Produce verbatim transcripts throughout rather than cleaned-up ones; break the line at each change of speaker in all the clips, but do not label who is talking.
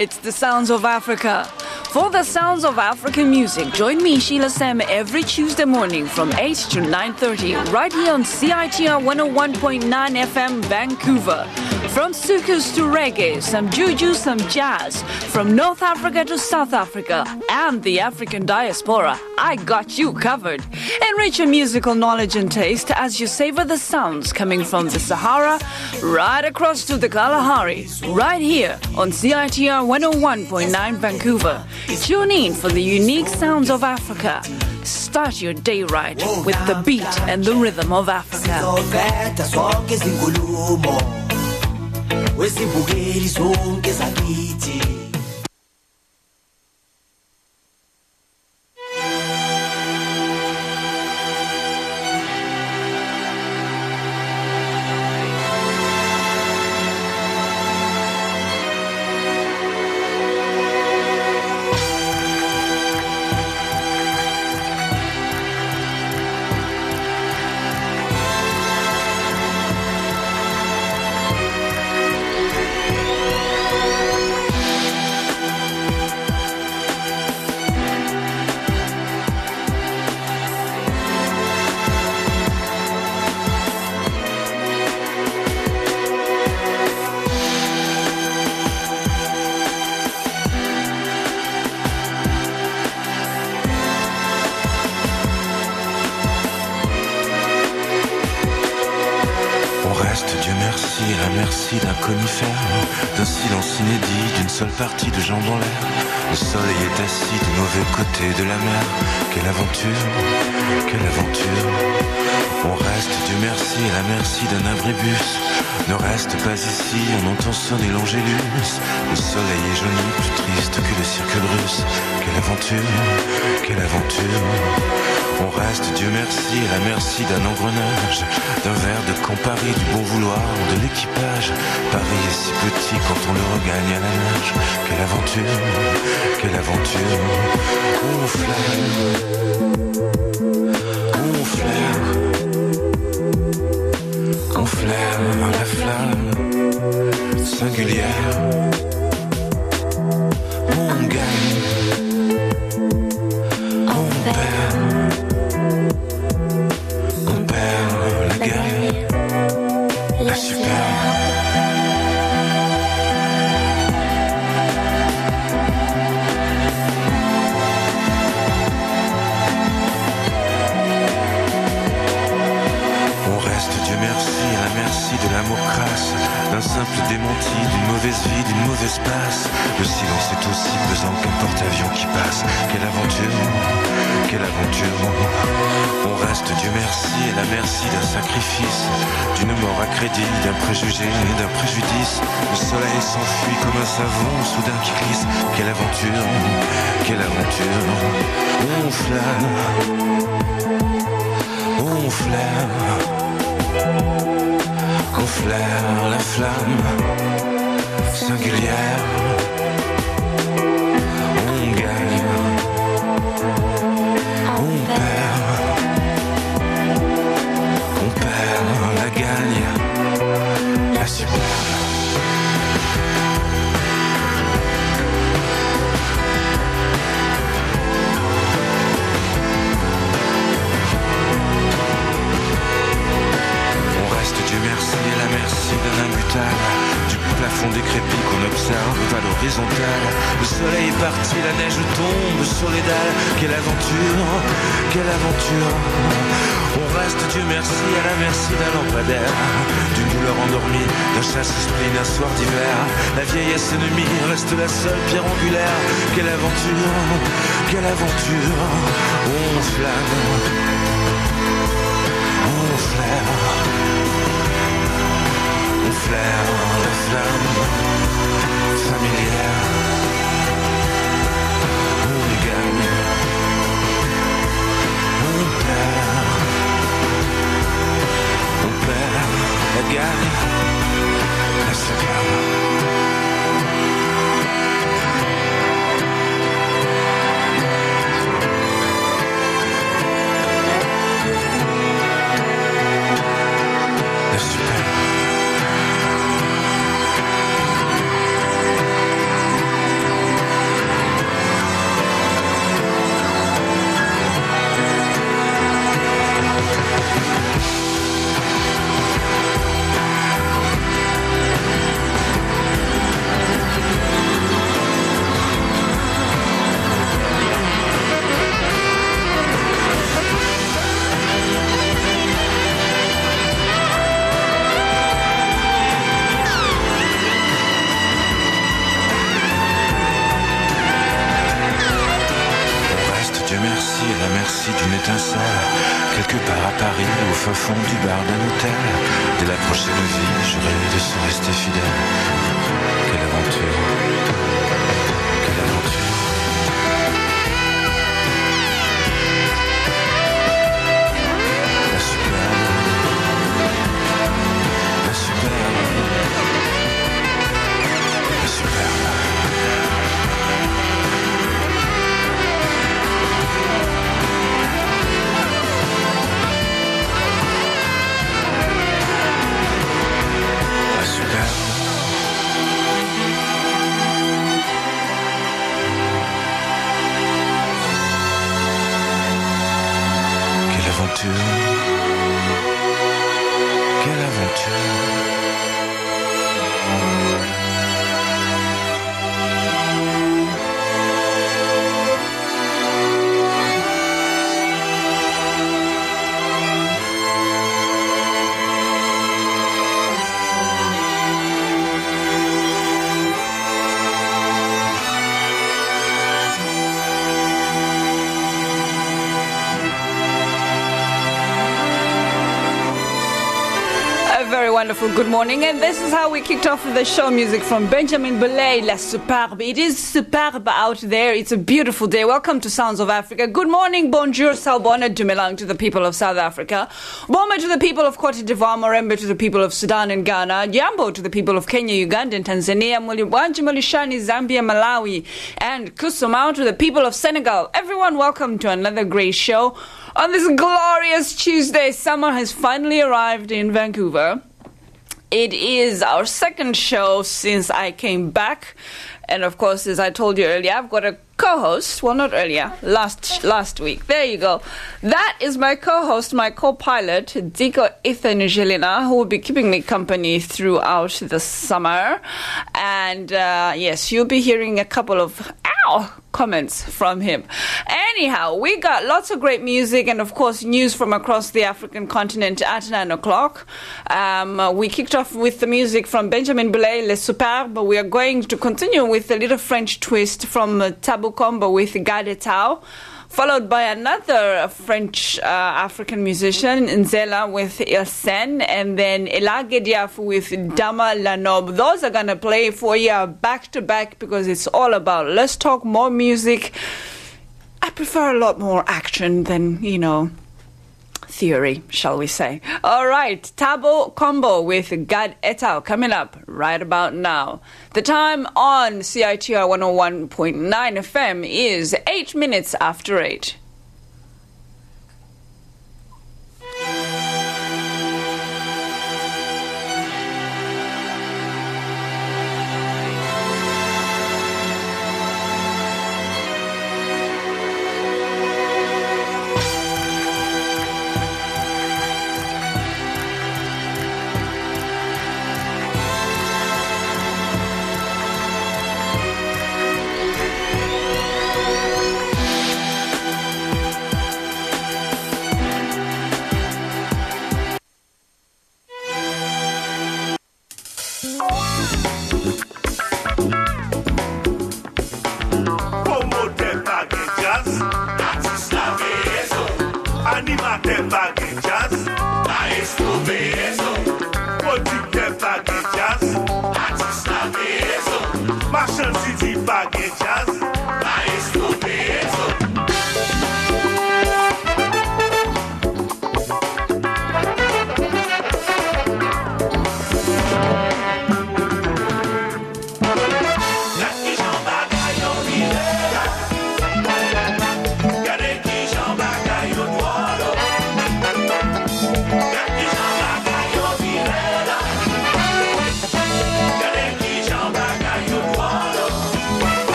It's the Sounds of Africa. For the Sounds of African music, join me, Sheila Sam, every Tuesday morning from eight to nine thirty, right here on C I T R one oh one point nine F M Vancouver. From soukous to reggae, some juju, some jazz. From North Africa to South Africa and the African diaspora, I got you covered. Enrich your musical knowledge and taste as you savor the sounds coming from the Sahara right across to the Kalahari, right here on C I T R one oh one point nine Vancouver. Tune in for the unique sounds of Africa. Start your day right with the beat and the rhythm of Africa.
D'un silence inédit, d'une seule partie de jambes en l'air. Le soleil est assis du mauvais côté de la mer. Quelle aventure, quelle aventure. On reste, Dieu merci, à la merci d'un abribus. Ne reste pas ici, on entend sonner l'angélus. Le soleil est jauni, plus triste que le cirque russe. Quelle aventure, quelle aventure. On reste, Dieu merci, à la merci d'un engrenage, d'un verre de Campari, du bon vouloir de l'équipage. Paris est si petit quand on le regagne à la nage. Quelle aventure, quelle aventure. On flaire, on flaire, on flaire la flamme singulière. On gagne, on perd. La superbe. On reste, Dieu merci, à la merci de l'amour crasse, d'un simple démenti, d'une mauvaise vie, d'une mauvaise passe. Le silence est aussi pesant qu'un porte-avions qui passe. Quelle aventure, quelle aventure. On reste, Dieu merci, à la merci d'un sacrifice, d'une mort à crédit, d'un préjugé et d'un préjudice. Le soleil s'enfuit comme un savon soudain qui glisse. Quelle aventure, quelle aventure. On flaire, on flaire, on flaire la flamme singulière. On gagne, on perd. La gagne, la superbe. On reste, Dieu merci, à la merci d'un imbutable, du plafond décrépit qu'on observe à l'horizontale. Le soleil est parti, la neige tombe sur les dalles. Quelle aventure, quelle aventure. On reste, Dieu merci, à la merci d'un lampadaire, d'une douleur endormie, d'un chasse-esprit, d'un soir d'hiver. La vieillesse ennemie reste la seule pierre angulaire. Quelle aventure, quelle aventure. On flamme, on flaire, on flaire la flamme familière. On gagne, on perd. On perd, la gagne, la superbe. étincelle, quelque part à Paris, au fin fond du bar d'un hôtel. Dès la prochaine vie, je rêve de se rester fidèle. Quelle aventure, quelle aventure. La superbe, la superbe, la superbe. Quelle aventure.
Wonderful good morning, and this is how we kicked off with the show music from Benjamin Biolay, La Superbe. It is superb out there. It's a beautiful day. Welcome to Sounds of Africa. Good morning, bonjour, salbona, dumelang to the people of South Africa. Boma to the people of Cote d'Ivoire, Morembe to the people of Sudan and Ghana, Jambo to the people of Kenya, Uganda and Tanzania, Muliwanji, Mulishani, Zambia, Malawi, and Kusumau to the people of Senegal. Everyone, welcome to another great show. On this glorious Tuesday, summer has finally arrived in Vancouver. It is our second show since I came back. And of course, as I told you earlier, I've got a co-host. Well, not earlier, last last week. There you go. That is my co-host, my co-pilot, Diko Ethan Jelena, who will be keeping me company throughout the summer. And uh, yes, you'll be hearing a couple of ow comments from him. Anyhow, we got lots of great music and, of course, news from across the African continent at nine o'clock. Um, uh, we kicked off with the music from Benjamin Biolay, Les Superbes, but we are going to continue with a little French twist from uh, Tabu Combo with Gad Etao, followed by another French uh, African musician, Nzela with Ilsen, and then Elage Diaf with Dama Lanob. Those are going to play for you back to back because it's all about let's talk more music. I prefer a lot more action than, you know, theory, shall we say. All right, Tabu Combo with Gad Etao coming up right about now. The time on C I T R one oh one point nine F M is eight minutes after eight.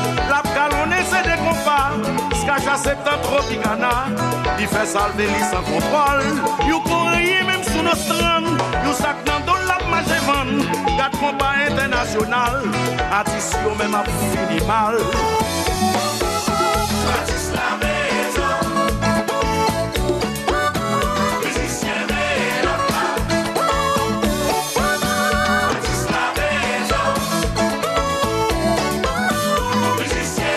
La galonne c'est des compas. Skaja c'est un tropicana. Il fait salver lui sans contrôle. You courrier même sous nos strands. You sac dans don la majevan. Quatre compas international. Artistes yo même a fini mal. Artiste la maison. Musicien vélo. Artiste la maison. Musicien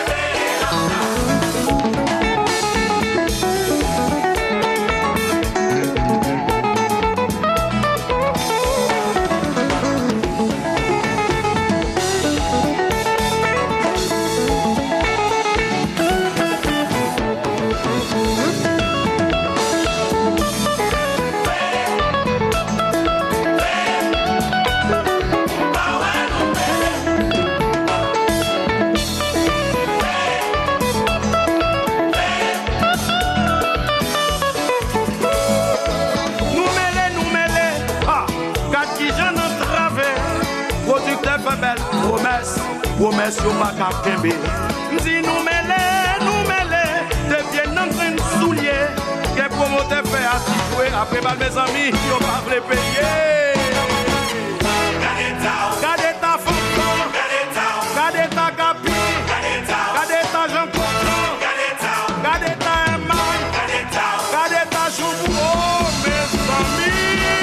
promesse yo pas qu'à kembe. M'di nous mêlé, nous mêlé, devient dans une soulier. Que promoteur fait à jouer après bal mes amis, yo pas vle payer. Gade ta, gade ta fonction, gade ta, gade ta capi, gade ta, gade ta Jean Cochon, gade ta, gade ta Emman, gade ta, gade ta Choubou, oh mes amis.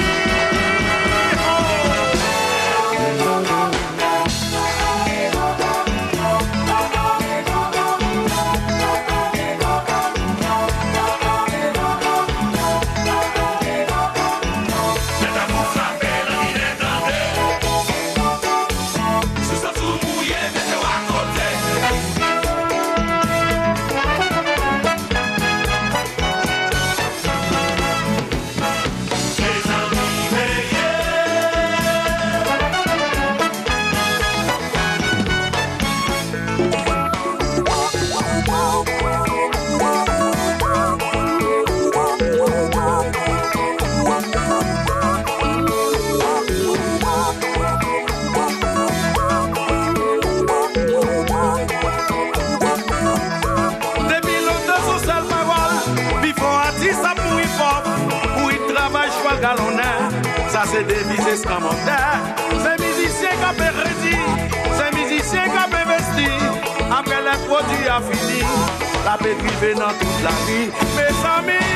C'est des musiciens scamandeurs, c'est musiciens qui ont rédi, c'est musiciens qui ont investi. Après les produits a fini, la paix privée dans toute la vie. Mes amis,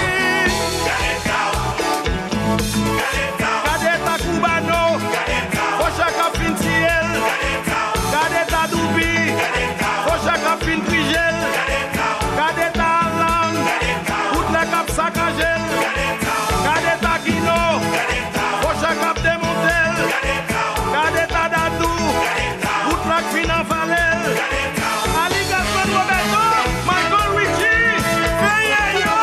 Gadeta Cubano, Oshaka Pintiel, Gadeta Doubi, Oshaka Pintrigel, Gadeta Alan, toutes les caps saccagel, Gadeta Guino. Cap de Montel, Gadeta Dadou, Boutlak Finan Valel, Ali Gaspar Roberto, Michael Richie, Feyeyo.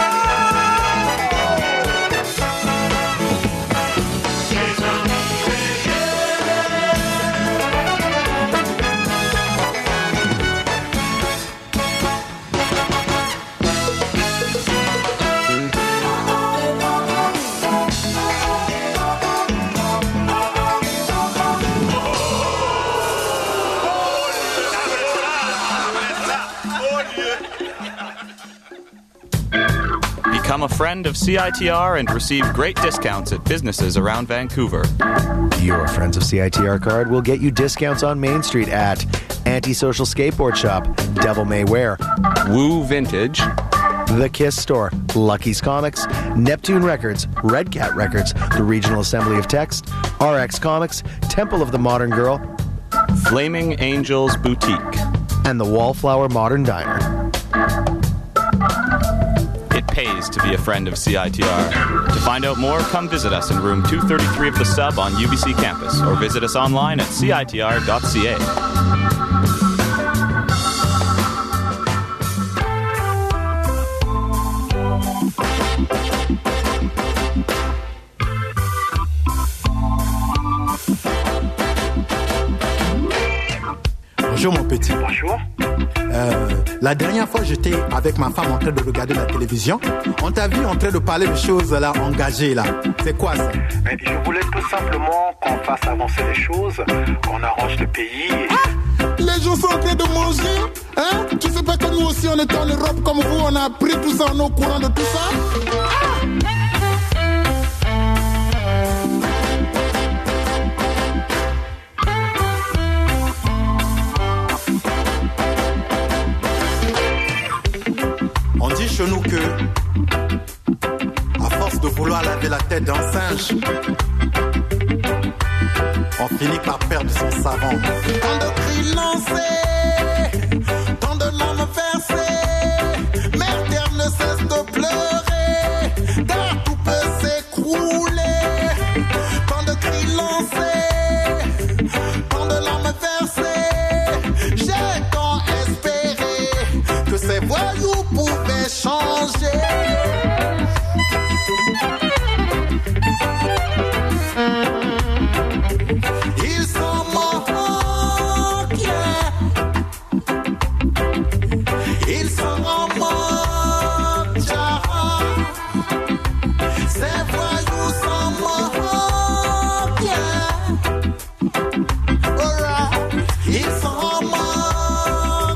Become a friend of C I T R and receive great discounts at businesses around Vancouver.
Your Friends of C I T R card will get you discounts on Main Street at Antisocial Skateboard Shop, Devil May Wear,
Woo Vintage,
The Kiss Store, Lucky's Comics, Neptune Records, Red Cat Records, the Regional Assembly of Text, R X Comics, Temple of the Modern Girl,
Flaming Angels Boutique,
and the Wallflower Modern Diner.
It pays to be a friend of C I T R. To find out more, come visit us in room two thirty-three of the Sub on U B C campus, or visit us online at C I T R dot C A.
Bonjour mon petit.
Bonjour.
Euh, la dernière fois, j'étais avec ma femme en train de regarder la télévision. On t'a vu en train de parler de choses là, engagées là. C'est quoi ça?
Mais je voulais tout simplement qu'on fasse avancer les choses, qu'on arrange le pays.
Les gens sont en train de manger. Hein? Tu sais pas que nous aussi on est en Europe comme vous, on a appris tout ça, on est au courant de tout ça. Ah! On dit chez nous que, à force de vouloir laver la tête d'un singe, on finit par perdre son savant. Tant de cris lancés, tant de larmes versées, mère terre ne cesse de pleurer, car tout peut s'écrouler. Tant de cris lancés, tant de larmes versées, j'ai tant espéré que ces voyous pouvaient changer. Ils sont morts, ils sont morts, ces voyous sont morts, alright, ils sont morts.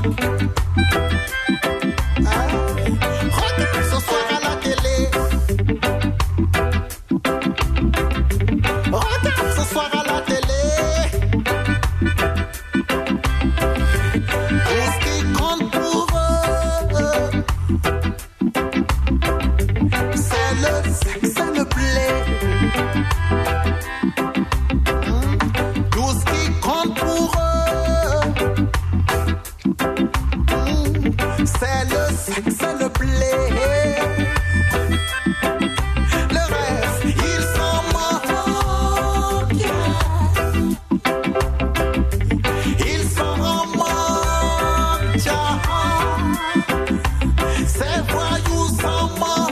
Regarde ce soir à la télé, regarde ce soir à la télé. Tout ce qui compte pour eux, c'est le sexe, c'est le blé. Tout ce qui compte pour eux, c'est le sexe, c'est le blé. Le reste, ils sont morts. Ils sont morts. Ces voyous sont morts.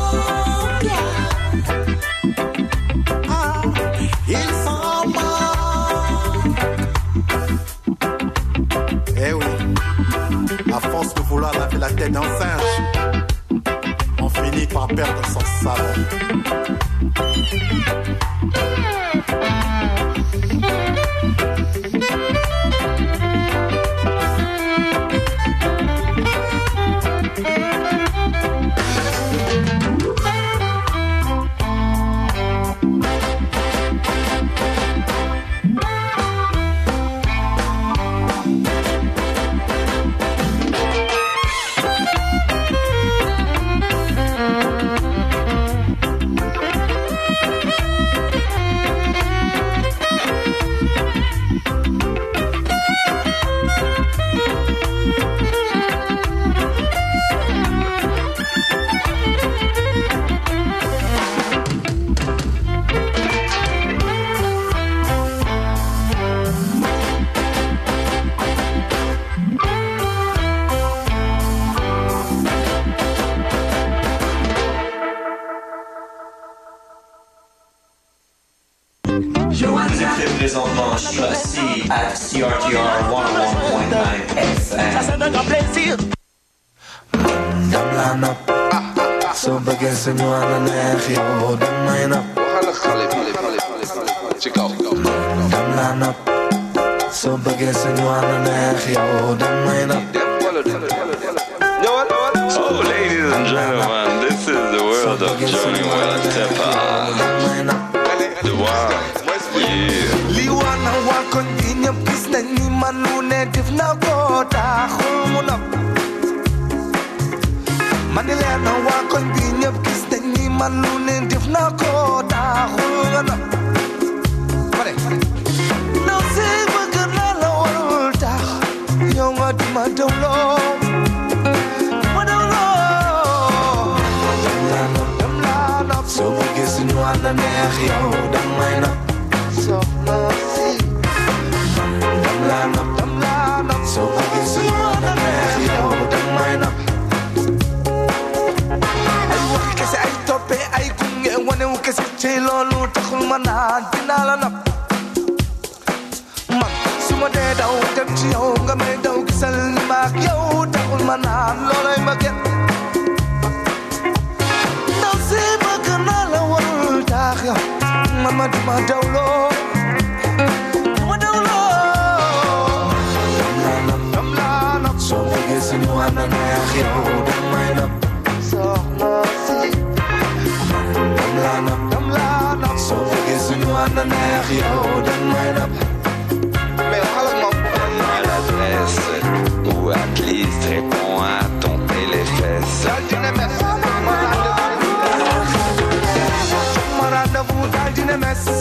Ah, ils sont morts. Eh oui, à force de vouloir laver la tête d'un singe, on finit par perdre son savon.
Présentement, je suis assis à C R T R cent un point neuf F M. Ça, c'est un grand plaisir.
Damlaan op, zo begin ze nu aan een regio. Damlaan op, damlaan op, zo begin ze nu aan een regio. Damlaan op.
Oh, ladies and gentlemen, this is the world of Johnny Weltepa. The one.
Liwana wako ndinya pisna ni manune tifna gota khumuna Manilena wako ndinya pisna ni manune tifna gota khumuna Mare No se magana la walta Yonga di madolo Madolo Damlana Damlana So begis nu ana nehio Damlana So nasty. Damlaan op, damlaan op. Zo begin ze nu aan de weg. Yo, damlaan op. Ay waki kasi ay tope ay kunge wane ukasi chelo lu takul manan pinalan op. Man, suma de daw dem ci yow nga may daw gisal ni maak yow takul manan lolay maget. Daw si bëgg na la warul tax yow. Mama di ma dawlo. So biggie si nou an nan air yo, dam line up. So nasty. Dam line up, dam line up. So biggie si nou an nan air yo, dam line up. Mais donne-moi l'adresse, ou at least réponds à ton téléfesse. Rendezvous dans une messe.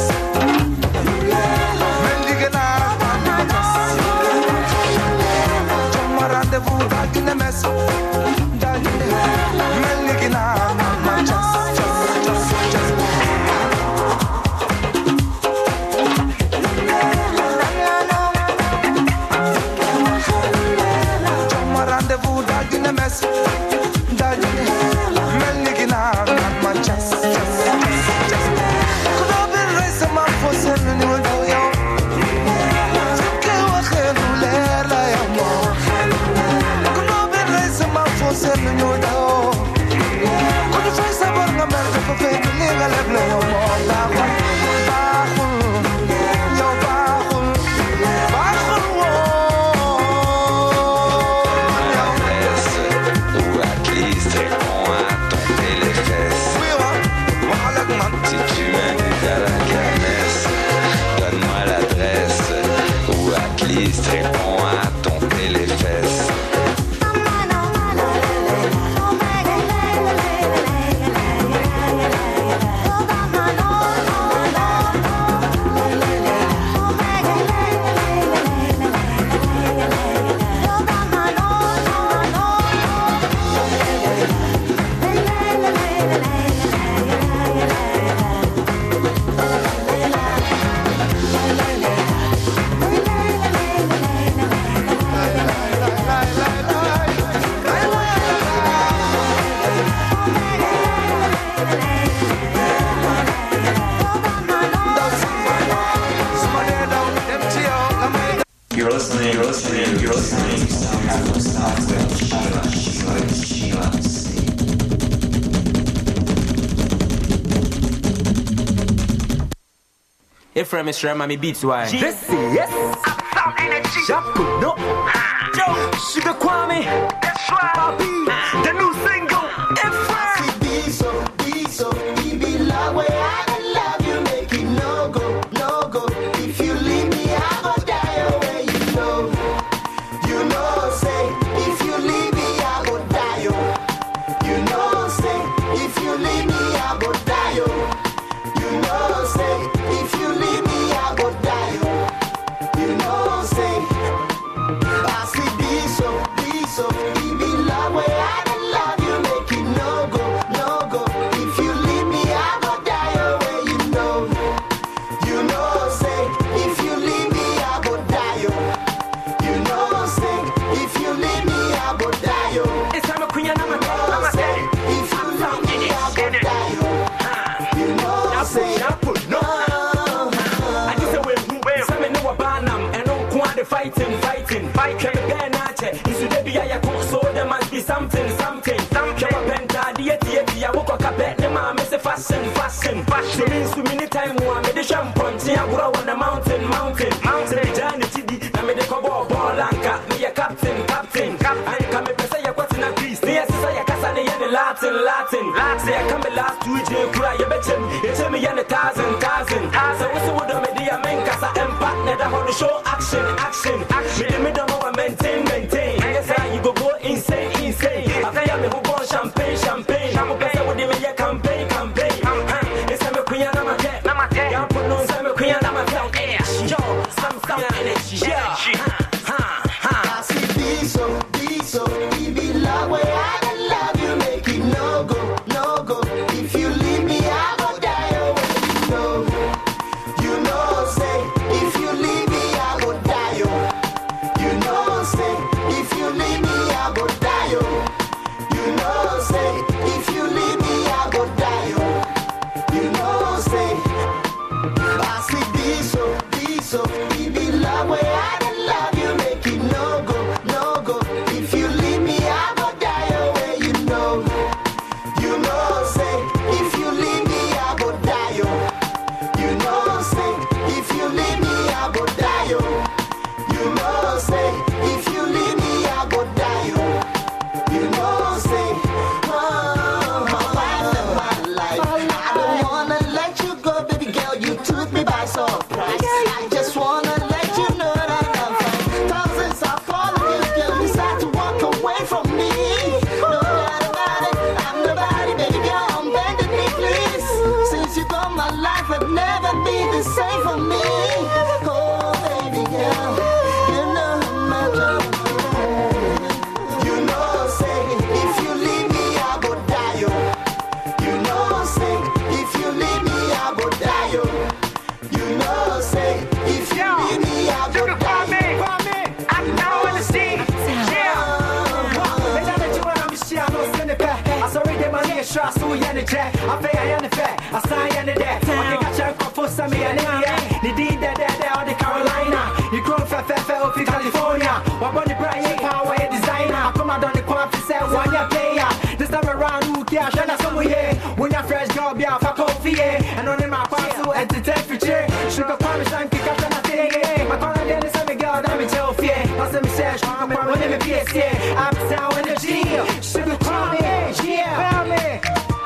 Mendigana, rendezvous dans une messe. Mendigana, just, just, just, just. Rendezvous dans une messe. Mendigana, just, just. Réponds à ton téléfesse.
You're listening, you're listening, you're listening.
If I'm Mister Mammy Beats, why?
This is yes. Uptown Energy. Shaku, no. Joe, Sugar Kwame. That's right. Papi, the new single. If I'm
Be so, be so, be be love way. I love you, make it no go, no go. If you leave me, I go die away. You know, you know, say if you leave me, I go die. You know, say if you leave me, I go die. You know, say if you leave me, I go die. You know, say I see be so, be so, be be love way. I love you, make it no go, no go. If you leave me, I go die away. You know, you know, say if you leave me, I go die. You know, say if you leave me, I go die.
it's time a queen and I'm a day. I'm a day.
If you leave me, I go die. You know, say
No. I just say when who where? Some know about them and no quite fighting, fighting, fight. Can be an archer. Is the be I cook so there must be something, something. Some can penta diet, diet. I woke up at the mom. It's a fashion, fashion, fashion. Means to many time one made the shampoo. See I grow on the mountain, mountain, mountain. The journey to the I made the cover ball anchor. Me a captain, captain, captain. I come and say I got in a grease. Yes, I can say the Latin, Latin, Latin. Say I come the last two days. Cry you bet him. You tell me and a thousand, thousand. So what's the word of me? I mean, cause I am partner. I want to show action, action, action. Me the middle of maintain, maintain. I guess you go go insane, insane. After you me who go champagne, champagne. I'm a person with me a campaign, campaign. It's a me queen and I'm a cat, I'm a cat. You put no some queen and I'm a cat. Yo, some some energy, yeah.
I see be so, be so, be be love way. I love you, make it no go, no go. If you leave me, I go die away. You know, you know, say if you leave me, I go die. You know, say if you leave me, I go die.
sorry, they money is sure, so you and the jack. I pay I and the fair, I sign and the deck. I think I check for some me and the deed that there or the Carolina. You grow for fair of California. What about the Brian Power designer? I come out on the quant to sell one year player. This time around, who cares? And that's some way. When you're fresh job, you're for coffee. And on in my parcel, and to take for chair. Sugar palm, shine, pick up and I think. My corner, then is a girl, I'm in jail. That's a message, I'm in the P S A. Uptown energy, sugar palm, yeah, palm me.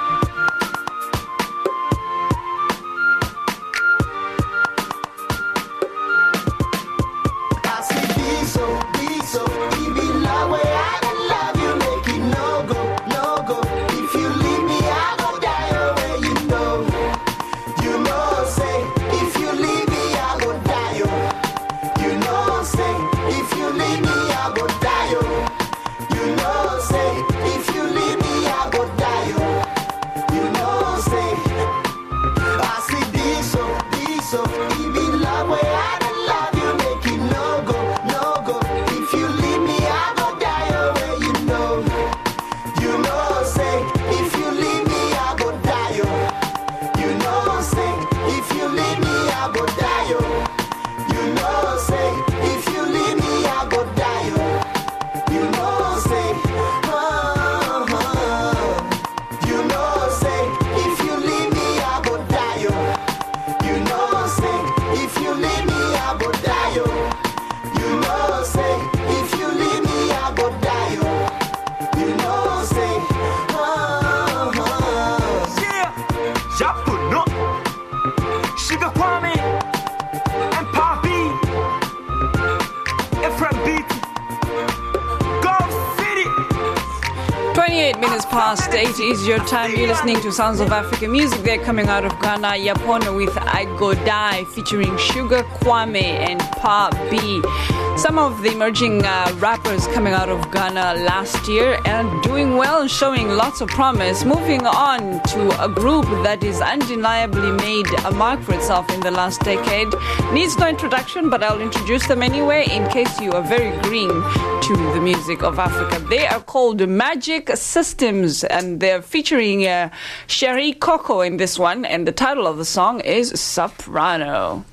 Minutes past eight is your time. You're listening to Sounds of Africa music. They're coming out of Ghana, Yapona with I Go Die featuring Sugar Kwame and Pa B. Some of the emerging uh, rappers coming out of Ghana last year and doing well and showing lots of promise. Moving on to a group that is undeniably made a mark for itself in the last decade. Needs no introduction, but I'll introduce them anyway in case you are very green to the music of Africa. They are called Magic Systems and they're featuring uh, Sherry Coco in this one, and the title of the song is Soprano.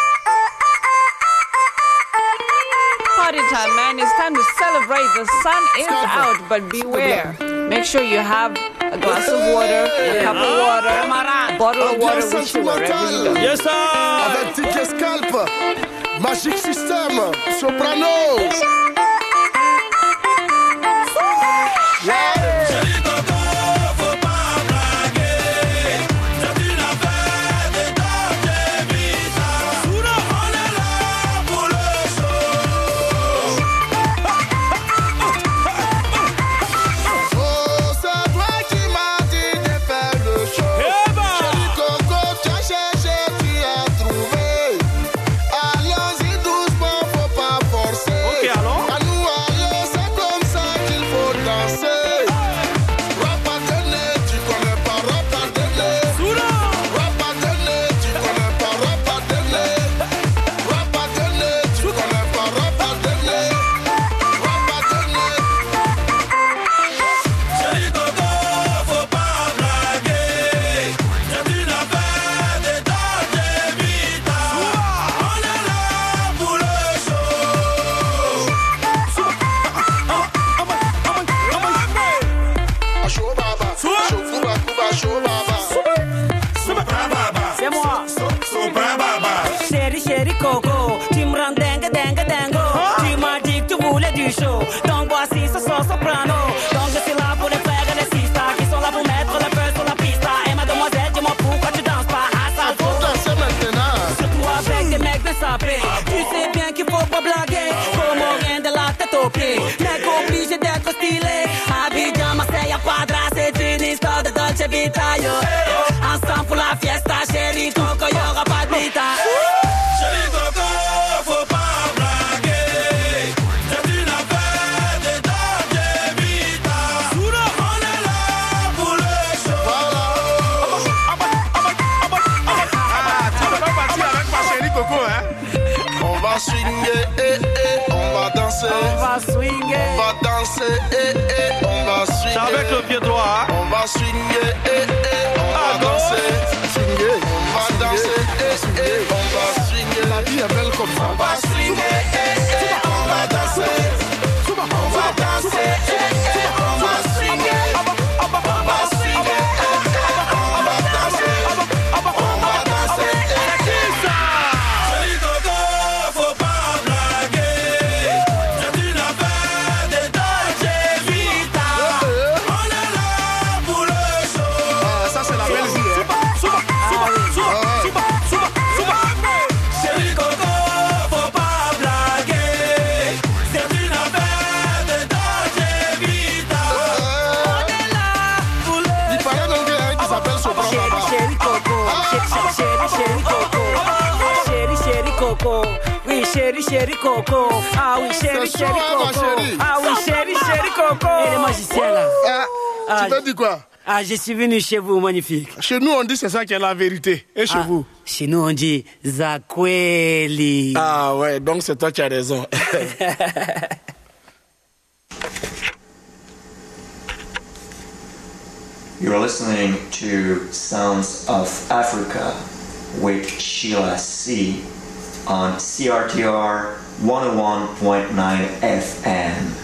Party time, man. It's time to celebrate. The sun is out, but beware. Make sure you have a glass of water, a cup of water, a bottle of water with you wherever you go.
Yes, sir. Avec D J Scalp, Magic System, Soprano. Yeah.
Donc voici ce son soprano. Donc je suis là pour les frères et les sisters qui sont là pour mettre le feu sur la piste. Et mademoiselle, dis-moi pourquoi tu danses pas à ça. Faut danser maintenant. Surtout avec des mecs de sapé. Tu sais bien qu'il faut pas blaguer. Comme rien de la tête aux pieds. Mec obligé d'être stylé. Abidjan, Marseille, Padra, c'est une histoire de Dolce Vita. Yo. Ensemble pour la fiesta, chérie Coco, y'aura pas de vita. Chérie Coco, faut pas.
On va swinguer, eh, eh, on va danser.
On va swinguer.
On va danser, eh, eh, on va swinguer.
C'est avec le pied droit, hein?
On
va swinguer, eh, eh, on va danser. Swinguer, on va danser, eh, eh, on va swinguer. La vie est belle comme ça. On va swinguer, eh, eh, on va danser. On va danser, eh, eh, on va swinguer. On va swinguer, eh, eh, on va danser. On va danser, eh, eh. Chérie Coco, faut pas blaguer. C'est une affaire de Dolce Vita. On est là pour le show.
Ah, ça c'est la belle vie, hein.
Souba, souba, souba, souba, souba, souba. Chérie Coco, faut pas blaguer. C'est une affaire de Dolce Vita. On est là pour le show.
Il paraît donc qu'il y a un qui s'appelle Sopran Baba.
Chéri Coco, chéri chéri Coco, chéri chéri Coco, oui chéri chéri Coco, ah oui chéri
C'est
chéri
chaud, hein, ma
Coco,
chérie.
ah oui chéri chéri Coco. Et les magiciens là.
Ah,
Ah,
tu t'as dit quoi?
Ah, je suis venu chez vous, magnifique.
Chez nous, on dit c'est ça qui est la vérité. Et chez
Ah,
vous?
Chez nous, on dit Zakweli.
Ah ouais, donc c'est toi qui as raison.
You're listening to Sounds of Africa with Sheila C. on C R T R one oh one point nine F M.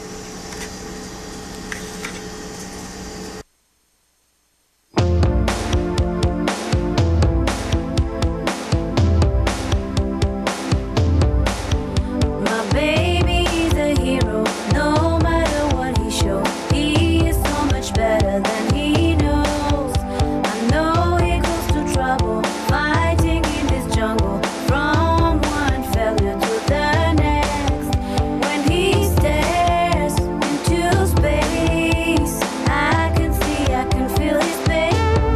My baby is a hero, no matter what he shows. He is so much better than he knows. I know he goes to trouble, fighting in this jungle, from one failure to the next. When he stares into space, I can see, I can feel his pain,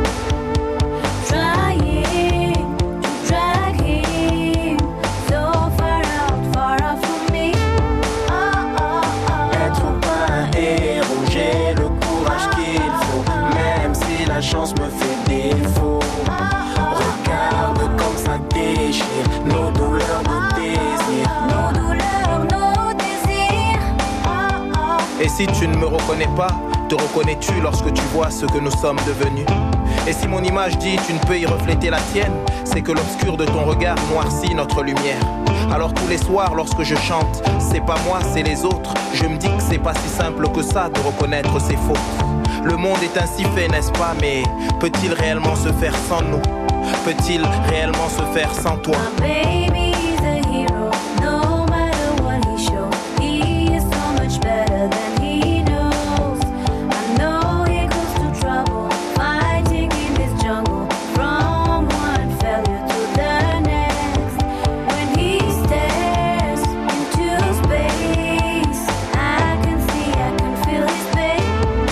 trying to drag him so far out, far out from me. Oh, oh, oh.
Être pas un héros, j'ai le courage qu'il faut, même si la chance me fait défaut. Regarde comme ça déchire nos douleurs, nos désirs.
Nos douleurs, nos désirs. Oh, oh.
Et si tu ne me reconnais pas, te reconnais-tu lorsque tu vois ce que nous sommes devenus? Et si mon image dit tu ne peux y refléter la tienne, c'est que l'obscur de ton regard noircit notre lumière. Alors tous les soirs lorsque je chante, c'est pas moi, c'est les autres, je me dis que c'est pas si simple que ça de reconnaître ses fautes. Le monde est ainsi fait, n'est-ce pas? Mais peut-il réellement se faire sans nous? Peut-il réellement se faire sans toi?
My baby is a hero, no matter what he shows. He is so much better than he knows. I know he goes to trouble, fighting in this jungle, from one failure to the next. When he stares into space, I can see, I can feel his pain,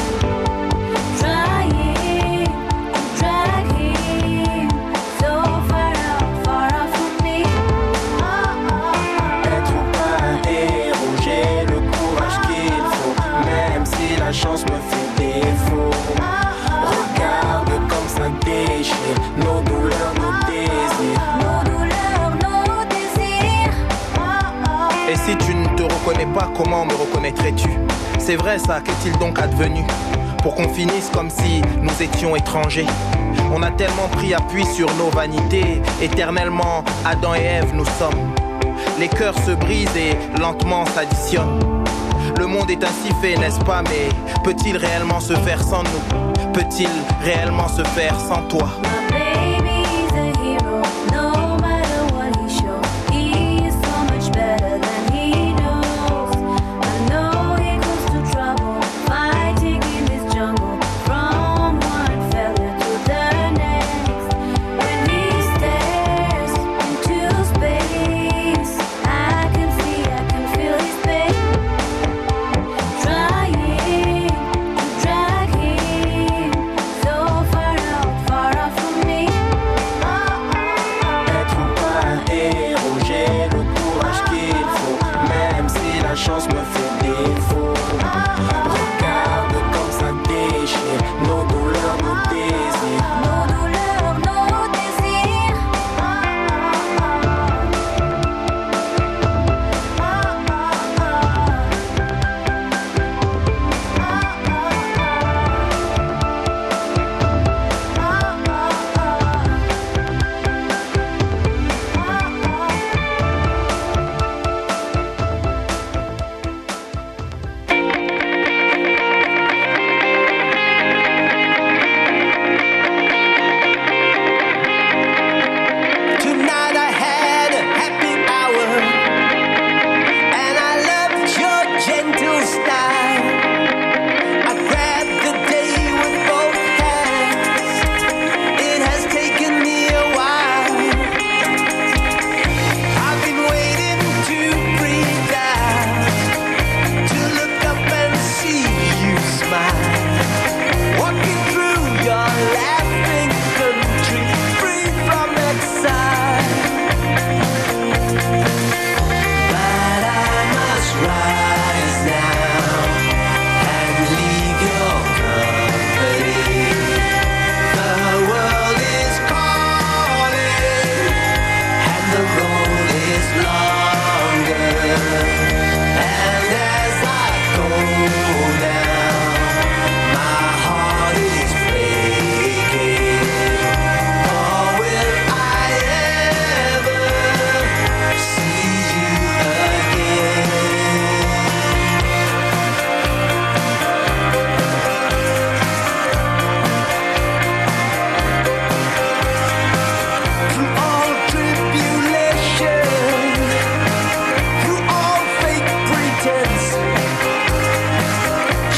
trying to drag him so far out, far out from me. Oh, oh, oh.
Être pas un héros, j'ai le courage qu'il faut, même si la chance me fait défaut. Regarde comme ça déchire nos douleurs, nos désirs.
Nos douleurs, nos désirs. Oh, oh.
Et si tu ne te reconnais pas, comment me reconnaîtrais-tu? C'est vrai ça, qu'est-il donc advenu? Pour qu'on finisse comme si nous étions étrangers. On a tellement pris appui sur nos vanités, éternellement Adam et Ève nous sommes. Les cœurs se brisent et lentement s'additionnent. Le monde est ainsi fait, n'est-ce pas? Mais peut-il réellement se faire sans nous? Peut-il réellement se faire sans toi?
My baby is a hero, no matter what he shows. He is so much better than he knows. I know he goes to trouble, fighting in this jungle, from one failure to the next. When he stares into space, I can see, I can feel his pain, trying to drag him so far out, far out from me.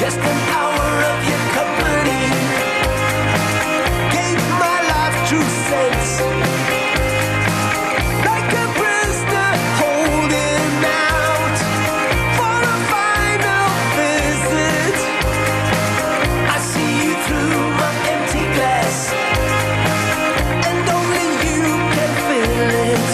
just an hour of your company gave my life true sense. Like a prisoner holding out for a final visit. I see you through my empty glass, and only you can fill it.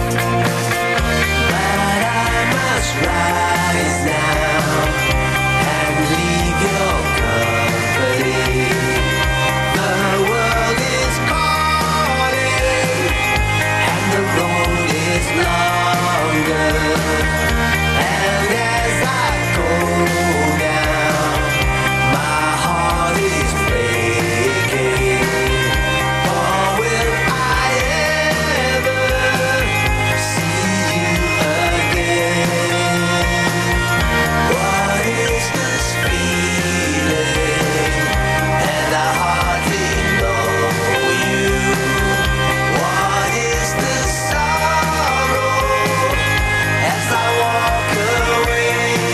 But I must rise now and leave your company. The world is calling, and the road is longer. And as I go now, my heart is breaking. For will I ever see you again? What is this feeling? And I hardly know you. What is this sorrow as I walk away?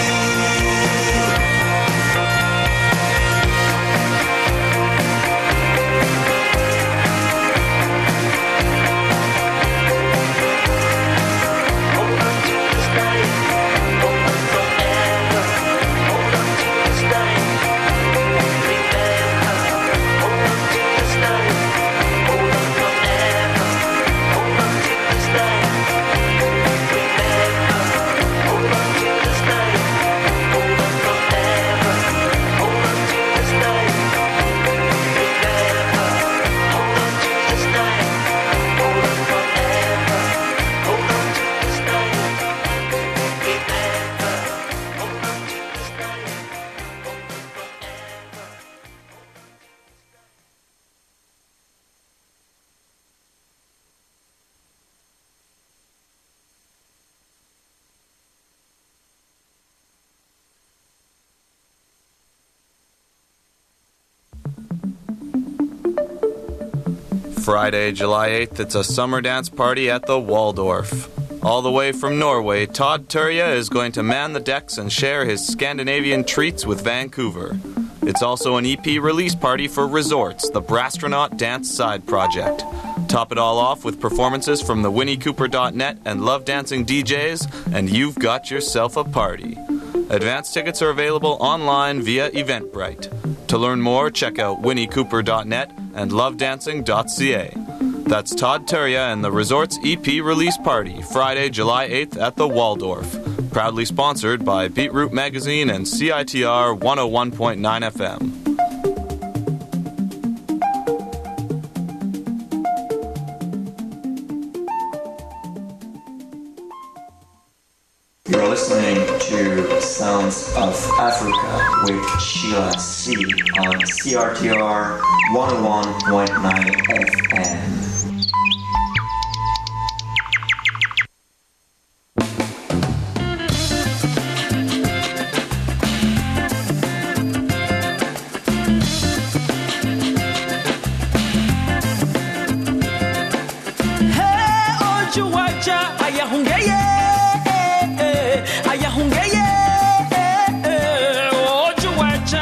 Hold on to this night, hold on forever. Hold on to this night, remember. Hold on to this night, hold on forever. Hold on to this night, remember. Hold on to this night, hold on forever. Hold on to this night, remember. Hold on to this night, hold on forever. Hold on to this night, remember. Hold on to this night, hold on forever.
Friday, July eighth, it's a summer dance party at the Waldorf. All the way from Norway, Todd Turja is going to man the decks and share his Scandinavian treats with Vancouver. It's also an E P release party for Resorts, the Brastronaut Dance Side Project. Top it all off with performances from the Winnie Cooper dot net and Love Dancing D Js, and you've got yourself a party. Advance tickets are available online via Eventbrite. To learn more, check out Winnie Cooper dot net and love dancing dot c a. That's Todd Turja and the Resorts E P release party, Friday, July eighth at the Waldorf. Proudly sponsored by Beetroot Magazine and C I T R one oh one point nine F M.
You're listening to Sounds of Africa with Sheila C. on C R T R one oh one point nine F M.
Hey, Ojuwaja, ayahungeye. Ayahungeye. Ojuwaja.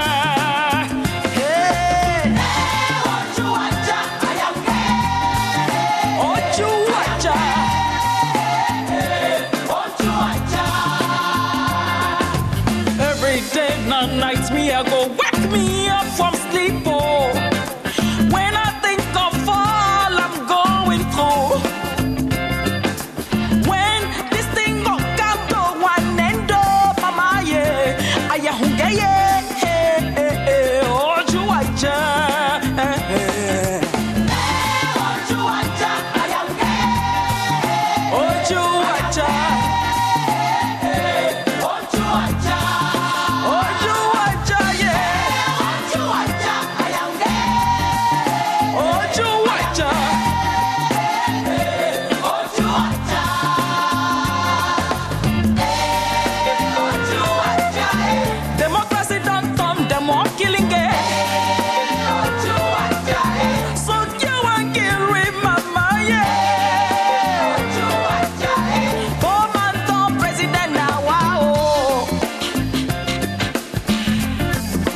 Hey. Ojuwaja, ayahungeye. Ojuwaja. Ojuwaja. Every day and night me I go wake me up from sleep. Oh. When I think of all I'm going through. When this thing go come to one end of my yeah, ayahungeye, ojuwaja, ojuwaja, ayahungeye, ojuwaja, ojuwaja, ojuwaja, yeah, ojuwaja, ayahungeye, ojuwaja. Democracy don't come, them all killing it. So you want kill with mama, yeah. Poor man turn president now, wow.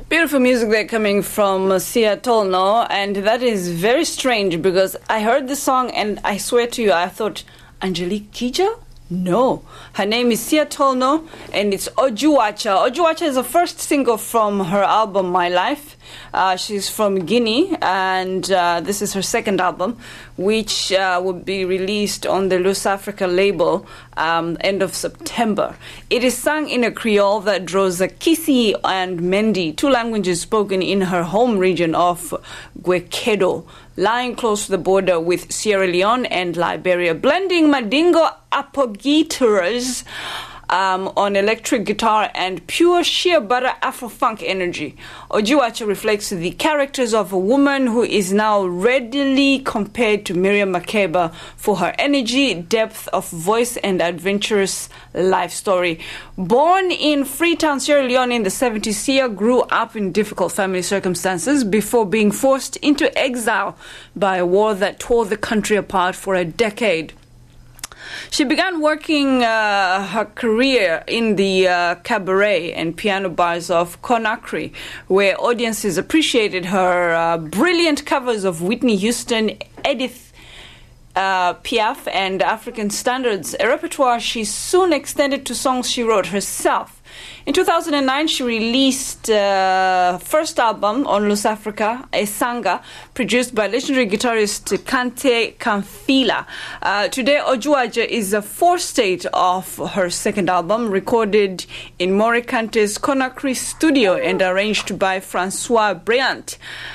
Beautiful music there coming from Sia Tolno, and that is very strange because I heard the song and I swear to you, I thought, Angelique Kidjo? No. Her name is Sia Tolno and it's Ojuwacha. Ojuwacha is the first single from her album, My Life. Uh, she's from Guinea, and uh, this is her second album, which uh, will be released on the Luce Africa label um, end of September. It is sung in a Creole that draws the Kisi and Mendi, two languages spoken in her home region of Gwekedo, lying close to the border with Sierra Leone and Liberia, blending Mandingo apogieters Um, on electric guitar and pure sheer butter Afro-funk energy. Ojuwacha reflects the characters of a woman who is now readily compared to Miriam Makeba for her energy, depth of voice, and adventurous life story. Born in Freetown, Sierra Leone in the seventies, Sia grew up in difficult family circumstances before being forced into exile by a war that tore the country apart for a decade. She began working uh, her career in the uh, cabaret and piano bars of Conakry, where audiences appreciated her uh, brilliant covers of Whitney Houston, Edith uh, Piaf, and African standards, a repertoire she soon extended to songs she wrote herself. In two thousand nine, she released her uh, first album on Luce Africa, Esanga, produced by legendary guitarist Kante Kamfila. Uh, today, Ojuwacha is a four-state of her second album, recorded in Mori Kante's Conakry studio and arranged by Francois Briant,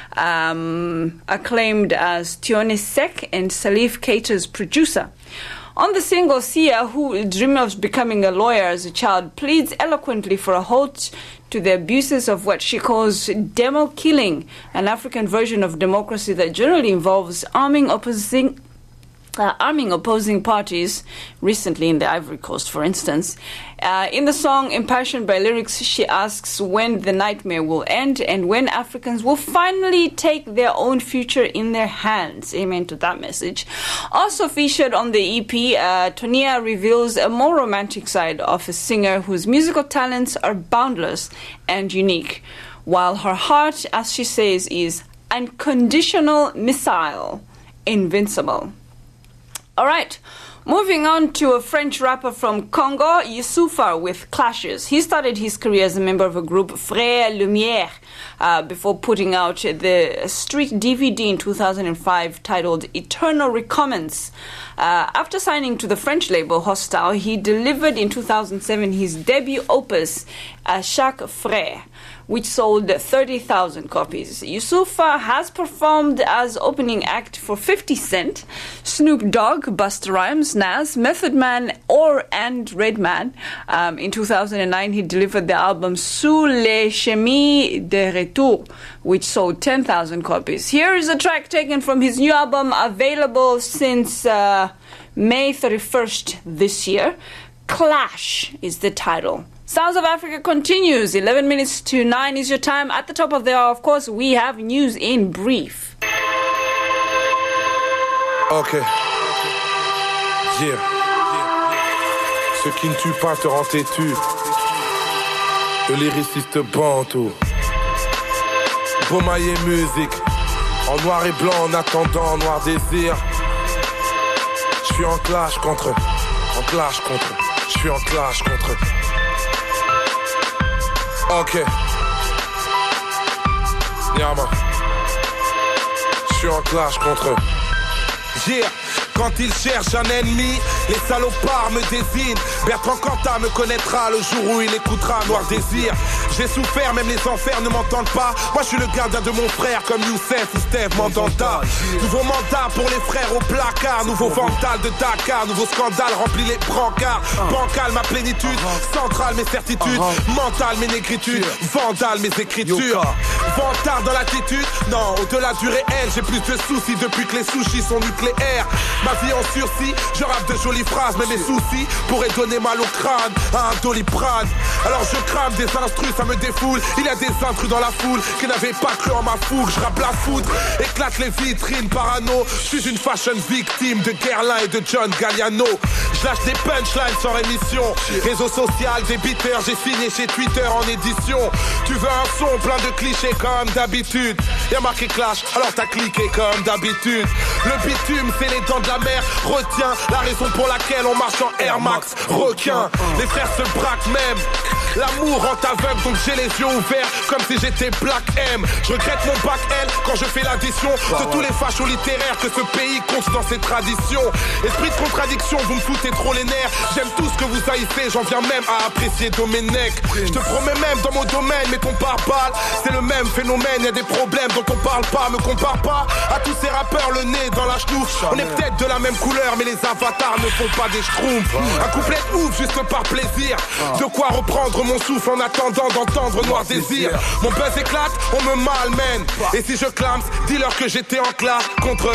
um, acclaimed as Tione Sek and Salif Keita's producer. On the single, Sia, who dreamed of becoming a lawyer as a child, pleads eloquently for a halt to the abuses of what she calls demo killing, an African version of democracy that generally involves arming opposing Uh, arming opposing parties, recently in the Ivory Coast, for instance. Uh, in the song, impassioned by lyrics, she asks when the nightmare will end and when Africans will finally take their own future in their hands. Amen to that message. Also featured on the E P, uh, Tonia reveals a more romantic side of a singer whose musical talents are boundless and unique, while her heart, as she says, is unconditional missile, invincible. All right, moving on to a French rapper from Congo, Youssoupha, with Clashes. He started his career as a member of a group, Frères Lumière, uh, before putting out the street D V D in two thousand five titled Eternal Recommence. Uh, after signing to the French label Hostile, he delivered in two thousand seven his debut opus, À Chaque Frère, which sold thirty thousand copies. Youssoupha has performed as opening act for fifty Cent, Snoop Dogg, Busta Rhymes, Nas, Method Man, or and Redman. Um, in two thousand nine, he delivered the album Sous les chemins de retour, which sold ten thousand copies. Here is a track taken from his new album, available since uh, May thirty-first this year. Clash is the title. Sounds of Africa continues. eleven minutes to nine is your time. At the top of the hour, of course, we have news in brief.
Ok. Yeah. Ce qui ne tue pas te rend têtu. Le lyriciste bantou. Bomaye musique. En noir et blanc, en attendant, noir désir. Je suis en clash contre. En clash contre. Je suis en clash contre. Ok. Yama. Je suis en clash contre eux. Yeah. Quand ils cherchent un ennemi, les salopards me désignent. Bertrand Cantat me connaîtra le jour où il écoutera Noir Désir. J'ai souffert, même les enfers ne m'entendent pas. Moi je suis le gardien de mon frère comme Youssef ou Steve Mandanda. Nouveau mandat pour les frères au placard. Nouveau Vandal de Dakar. Nouveau scandale remplit les brancards. Bancal ma plénitude, centrale mes certitudes. Mental mes négritudes, vandale mes écritures. Vantard dans l'attitude, non, au-delà du réel. J'ai plus de soucis depuis que les sushis sont nucléaires. Ma vie en sursis, je rappe de jolies phrases, mais mes soucis pourraient donner mal au crâne à un doliprane. Alors je crame des instrus, ça me défoule. Il y a des intrus dans la foule qui n'avaient pas cru en ma fougue. Je rappe la foudre, éclate les vitrines, parano. Je suis une fashion victime de Guerlain et de John Galliano. Je lâche des punchlines sans rémission. Réseau social, des beaters, j'ai signé chez Twitter en édition. Tu veux un son plein de clichés comme d'habitude. Y'a marqué clash, alors t'as cliqué comme d'habitude. Le bitume, c'est les dents de la mer. Retiens la raison pour laquelle on marche en Air Max. Requin, les frères se braquent même. L'amour rend aveugle, donc j'ai les yeux ouverts comme si j'étais Black M. Je regrette mon bac L quand je fais l'addition de tous les fachos littéraires que ce pays compte dans ses traditions. Esprit de contradiction, vous me foutez trop les nerfs. J'aime tout ce que vous haïssez, j'en viens même à apprécier Domenech. Je te promets même dans mon domaine, mais ton pare-balles, c'est le même phénomène. Y'a des problèmes dont on parle pas, me compare pas à tous ces rappeurs le nez dans la chenouf. On est peut-être de la même couleur, mais les avatars ne font pas des schtroumpfs. Un couplet ouf juste par plaisir. De quoi reprendre mon souffle en attendant d'entendre Noir Désir. Mon buzz éclate, on me malmène. Et si je clame, dis-leur que j'étais en classe contre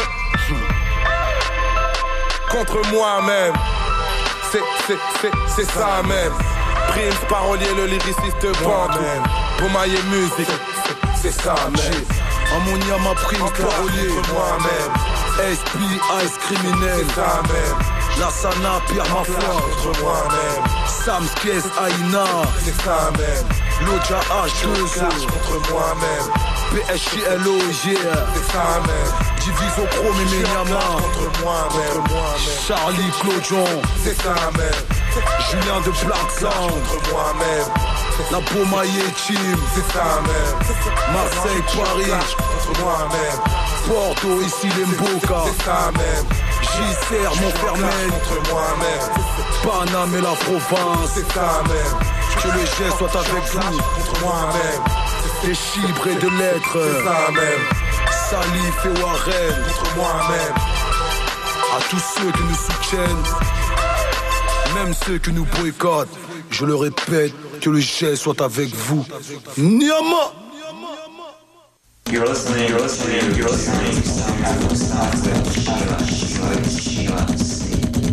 Contre moi-même. C'est, c'est, c'est, c'est ça même. Prince, parolier, le lyriciste Bantou. Bomaye musique, c'est ça même.
Ammonia ma prime, parolier,
moi-même.
S P, Ice criminel,
c'est ça même.
Lassana, Pierre Mafia,
contre moi-même.
Sam Skes, Aïna,
c'est ça même.
Lodja H deux O,
contre moi-même.
P S J L O, yeah,
c'est ça même.
Division Chrome et Menyama,
contre moi-même.
Charlie Clodjon,
c'est ça même.
Julien de Black Sound,
contre moi-même.
La Bomaye Team,
c'est ça même.
Marseille, Paris,
contre moi-même.
Porto, ici les Mboka,
c'est ça même.
Gisère, Montfermeil,
contre moi-même.
Paname et la province,
c'est ça même.
Que le jet soit avec vous,
contre moi-même.
Des chiffres et de lettres,
c'est ça même.
Salif et Warren,
contre moi-même.
À tous ceux qui nous soutiennent, même ceux qui nous boycottent, je le répète, que le jet soit avec vous. Nyama!
You're listening, you're listening, you're listening to Sound with Sheila, Sheila, Sheila C.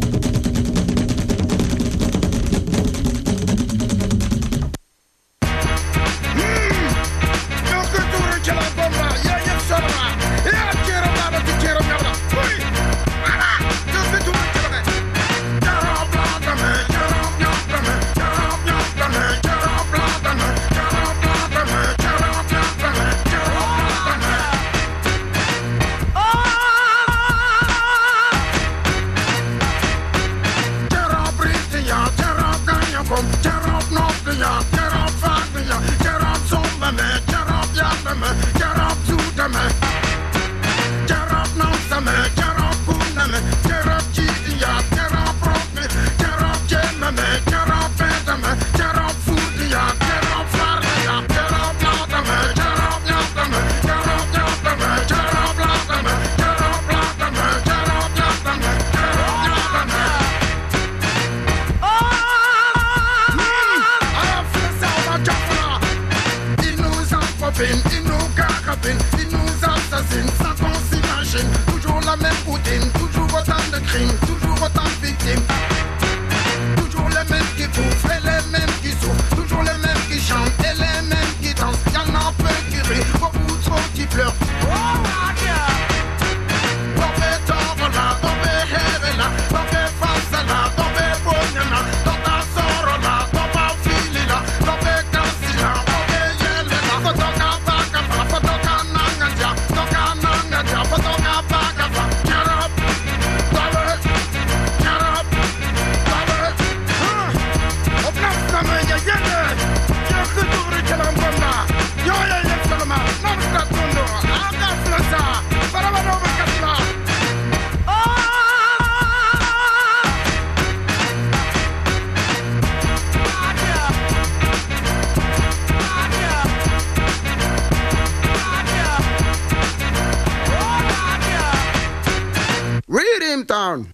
Town.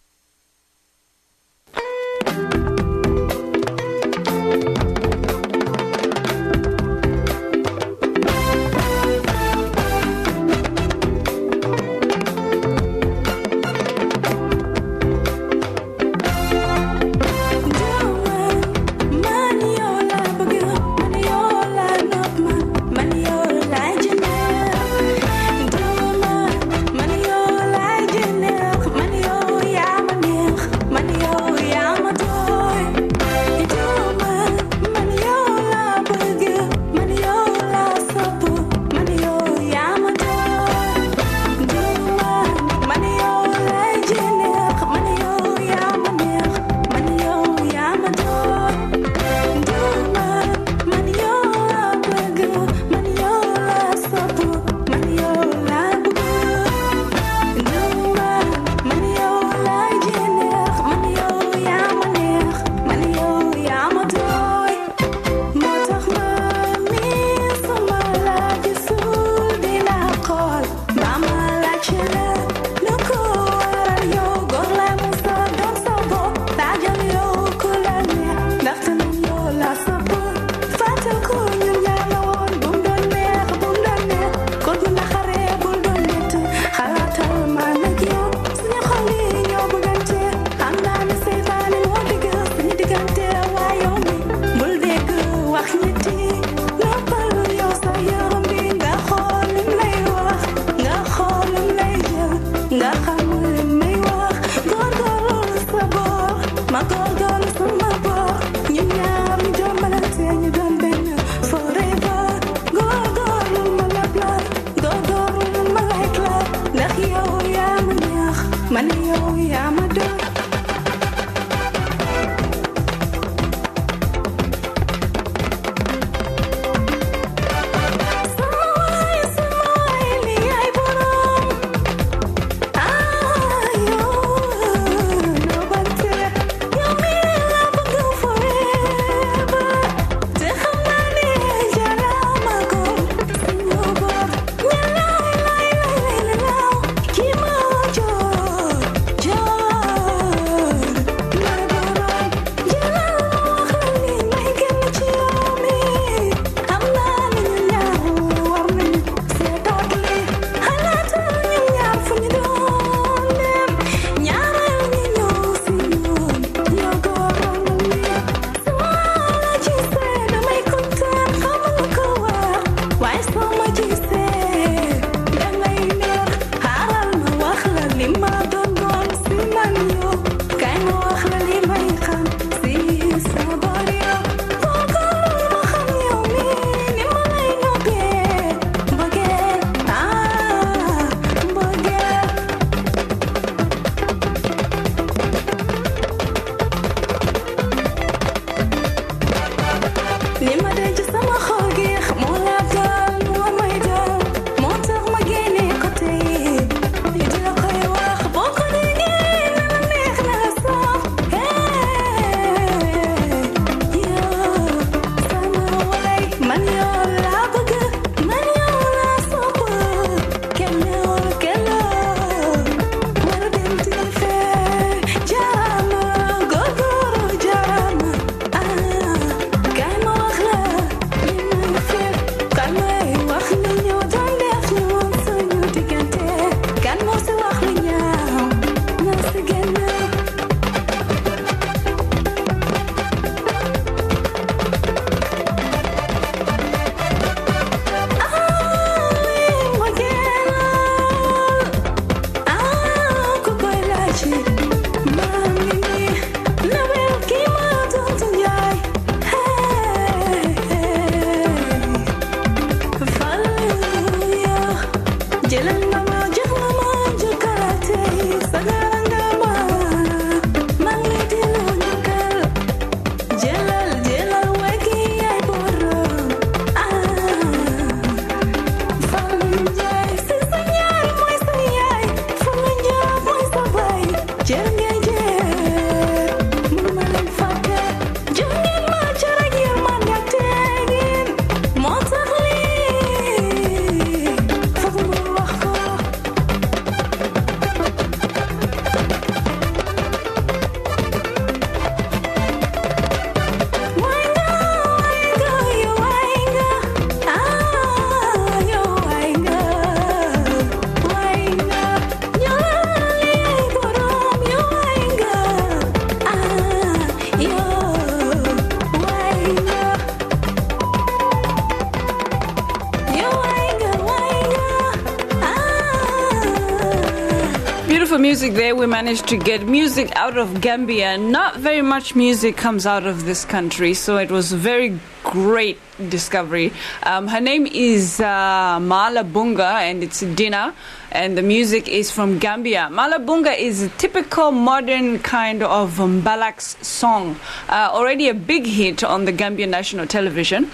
Music there, we managed to get music out of Gambia. Not very much music comes out of this country, so it was a very great discovery. Um, her name is uh, Mala Bunga, and it's Dina, and the music is from Gambia. Mala Bunga is a typical modern kind of um, Balak's song, uh, already a big hit on the Gambian national television.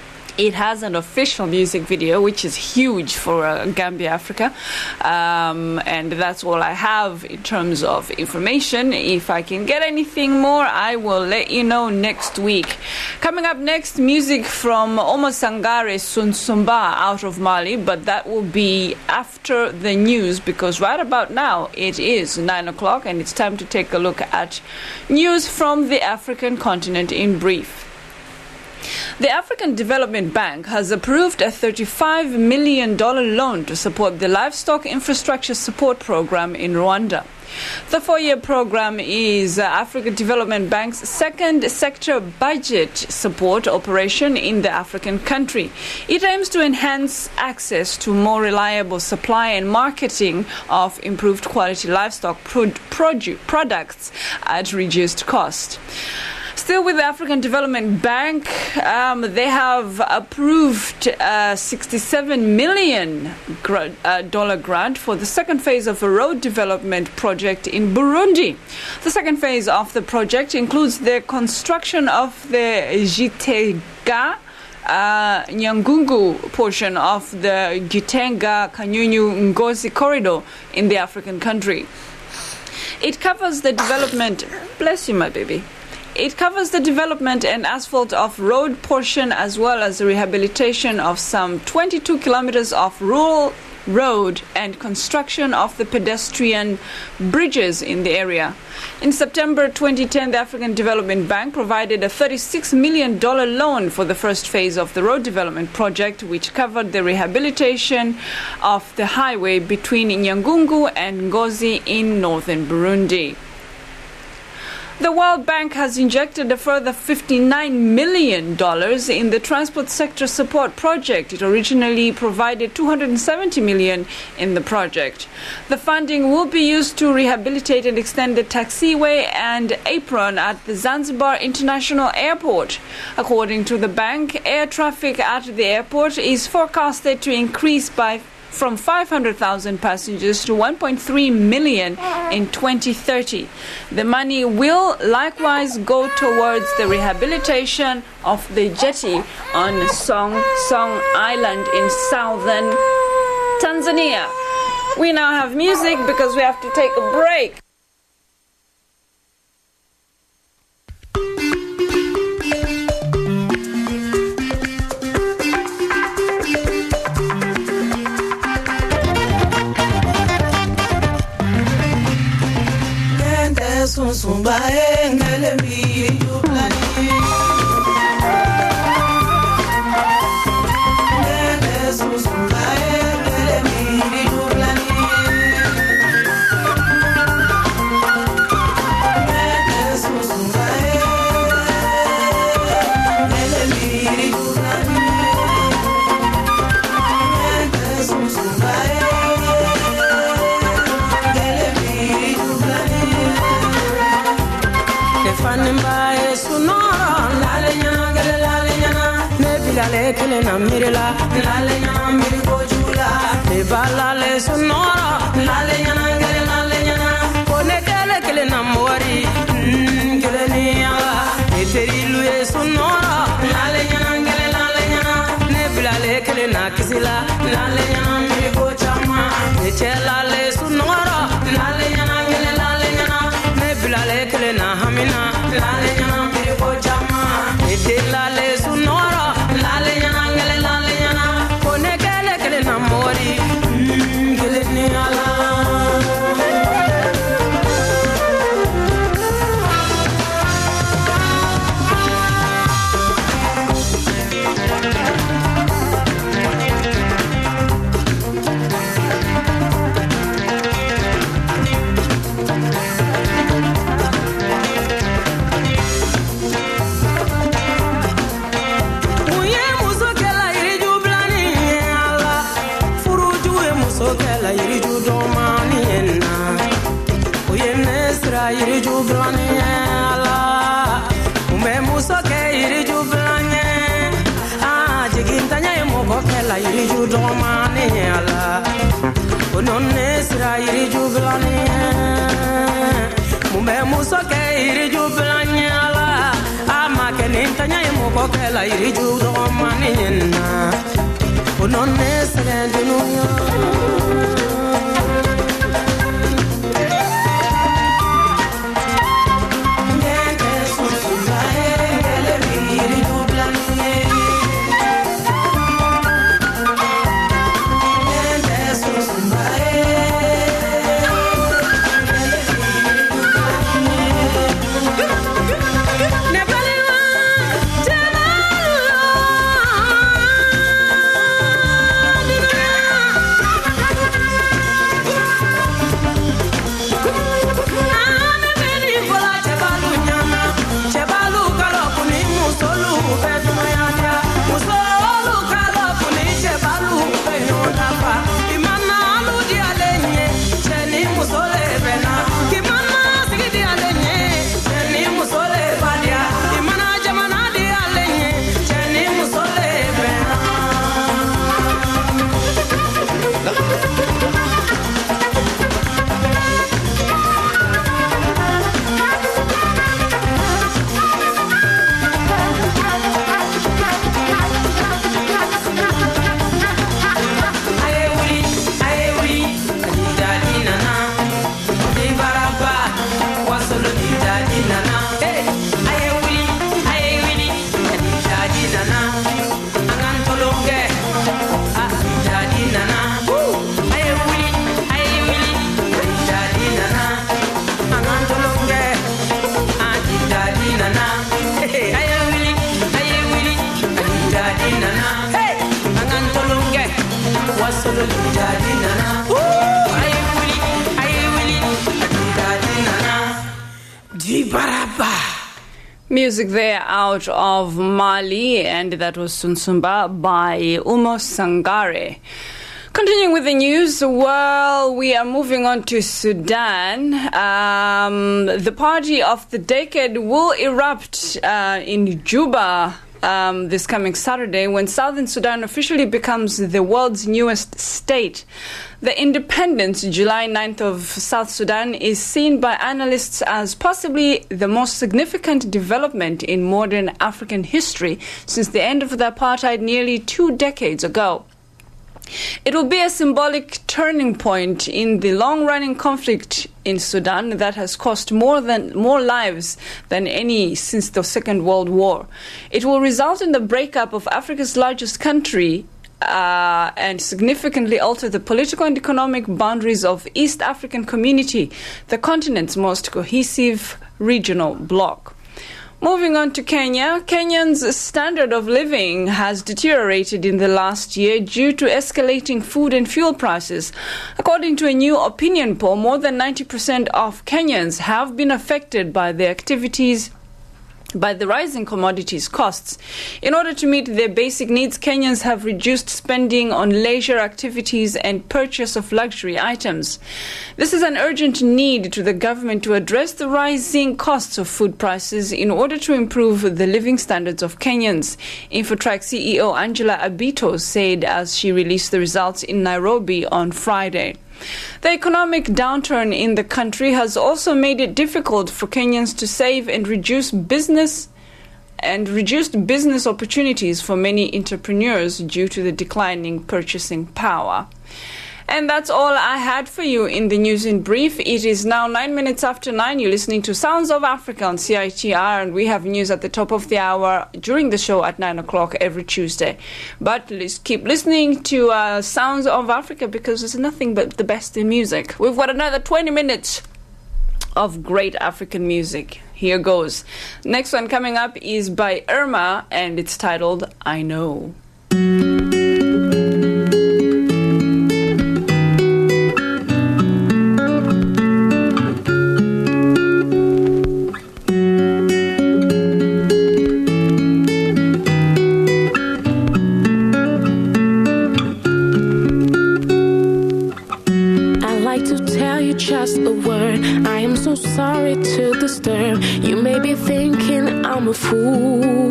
It has an official music video, which is huge for uh, Gambia, Africa. Um, and that's all I have in terms of information. If I can get anything more, I will let you know next week. Coming up next, music from Omar Sangare Sunsumba out of Mali, but that will be after the news, because right about now it is nine o'clock and it's time to take a look at news from the African continent in brief. The African Development Bank has approved a thirty-five million dollars loan to support the Livestock Infrastructure Support Program in Rwanda. The four-year program is uh, African Development Bank's second sector budget support operation in the African country. It aims to enhance access to more reliable supply and marketing of improved quality livestock pro- produ- products at reduced cost. Still with the African Development Bank, um, they have approved a sixty-seven million dollars gra- uh, dollar grant for the second phase of a road development project in Burundi. The second phase of the project includes the construction of the Gitega Uh, Nyangungu portion of the Gitenga Kanyunyu Ngozi corridor in the African country. It covers the development, bless you my baby, it covers the development and asphalt of road portion as well as the rehabilitation of some twenty-two kilometers of rural road and construction of the pedestrian bridges in the area. In September twenty ten, the African Development Bank provided a thirty-six million dollars loan for the first phase of the road development project, which covered the rehabilitation of the highway between Nyangungu and Ngozi in northern Burundi. The World Bank has injected a further fifty-nine million dollars in the transport sector support project. It originally provided two hundred seventy million dollars in the project. The funding will be used to rehabilitate and extend the taxiway and apron at the Zanzibar International Airport. According to the bank, air traffic at the airport is forecasted to increase by from five hundred thousand passengers to one point three million in twenty thirty. The money will likewise go towards the rehabilitation of the jetty on Song Song Island in southern Tanzania. We now have music because we have to take a break.
musumba engele mbiri jublani Nenes musumba engele mbiri jublani Nenes musumba engele mbiri jublani Nenes musumba Fanimba sunora lale nyana gele lale nyana ne bilale kele na mirela lale nyana miri bojula ne balale sunora lale nyana gele lale nyana kone kele kele na mori gele ni ala ne terilu e sunora lale nyana gele lale nyana ne bilale kele na kisila lale nyana miri bochama ne chelale sunora lale nyana gele lale nyana ne bilale kele na hamina lale nyana miri ko jama ete lale sunora lale nyana ngele lale nyana kone kele kele na mori ngele ni ala yiri jublani ala umbe musoke yiri jublani ah jigintanya yemo kela yiri judomani ala ononne sira yiri jublani umbe musoke yiri jublani ala ama kenintanya yemo kela yiri judomani na ononne sira dunuya
Music there out of Mali, and that was Sunsumba by Umo Sangare. Continuing with the news, well, we are moving on to Sudan. Um, the party of the decade will erupt uh, in Juba um, this coming Saturday when Southern Sudan officially becomes the world's newest state. The independence, July ninth, of South Sudan is seen by analysts as possibly the most significant development in modern African history since the end of the apartheid nearly two decades ago. It will be a symbolic turning point in the long-running conflict in Sudan that has cost more than more lives than any since the Second World War. It will result in the breakup of Africa's largest country uh, and significantly alter the political and economic boundaries of East African Community, the continent's most cohesive regional bloc. Moving on to Kenya, Kenyans' standard of living has deteriorated in the last year due to escalating food and fuel prices. According to a new opinion poll, more than ninety percent of Kenyans have been affected by the activities by the rising commodities costs. In order to meet their basic needs, Kenyans have reduced spending on leisure activities and purchase of luxury items. This is an urgent need to the government to address the rising costs of food prices in order to improve the living standards of Kenyans. Infotrack C E O Angela Abito said as she released the results in Nairobi on Friday. The economic downturn in the country has also made it difficult for Kenyans to save and reduce business and reduced business opportunities for many entrepreneurs due to the declining purchasing power. And that's all I had for you in the news in brief. It is now nine minutes after nine. You're listening to Sounds of Africa on C I T R, and we have news at the top of the hour during the show at nine o'clock every Tuesday. But let's keep listening to uh, Sounds of Africa because there's nothing but the best in music. We've got another twenty minutes of great African music. Here goes. Next one coming up is by Irma, and it's titled I Know.
Just a word, I am so sorry to disturb. You may be thinking I'm a fool.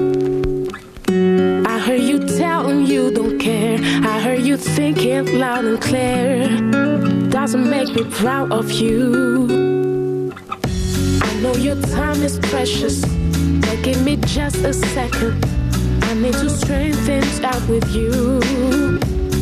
I heard you telling you don't care. I heard you thinking loud and clear. Doesn't make me proud of you. I know your time is precious, but give me just a second. I need to straighten things out with you.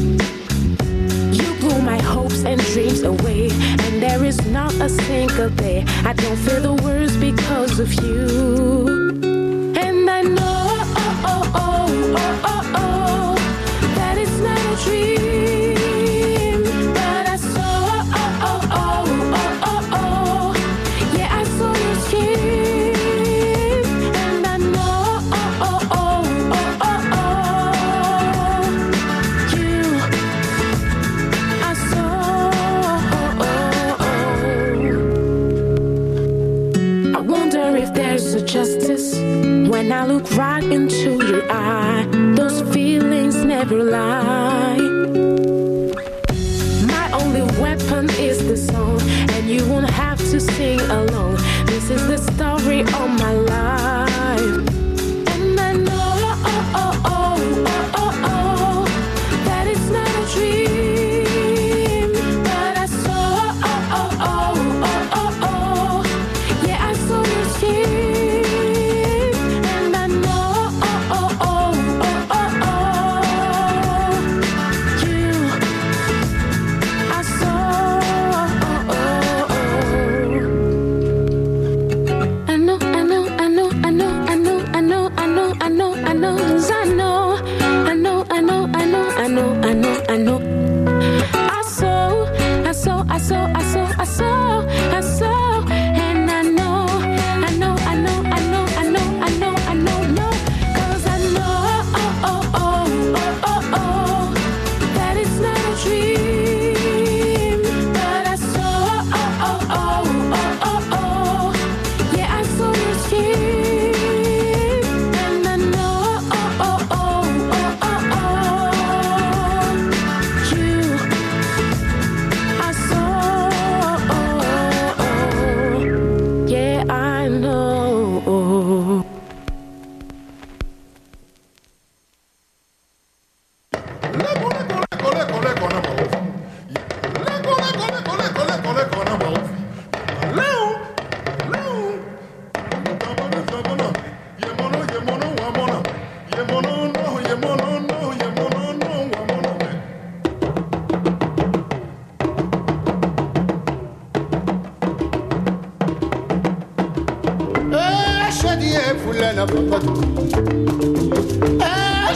Blew my hopes and dreams away, and there is not a single day I don't feel the words because of you. And I know, oh, oh, oh, oh, oh, oh, that it's not a dream, but I saw, oh, oh, oh, oh, oh, oh, yeah, I saw your skin, and I know, oh, oh, oh, oh, oh, oh, you. There's a justice when I look right into your eye. Those feelings never lie. My only weapon is the song, and you won't have to sing along. This is the story of my life. And I know, oh, oh, oh, oh, oh, oh, that it's not a dream, but I saw, oh, oh, oh, oh, oh, oh, yeah, I saw your skin. I know, I saw, I saw, I saw, I saw, I saw, I saw, and I know, I know, I know, I know, I know, I know, I know, no, 'cause I know, oh, oh, oh, oh, oh, oh, that it's not a dream, but I saw, oh, oh, oh, oh, oh, oh, yeah, I saw your skin, and I know, oh, oh, oh, oh, oh, oh.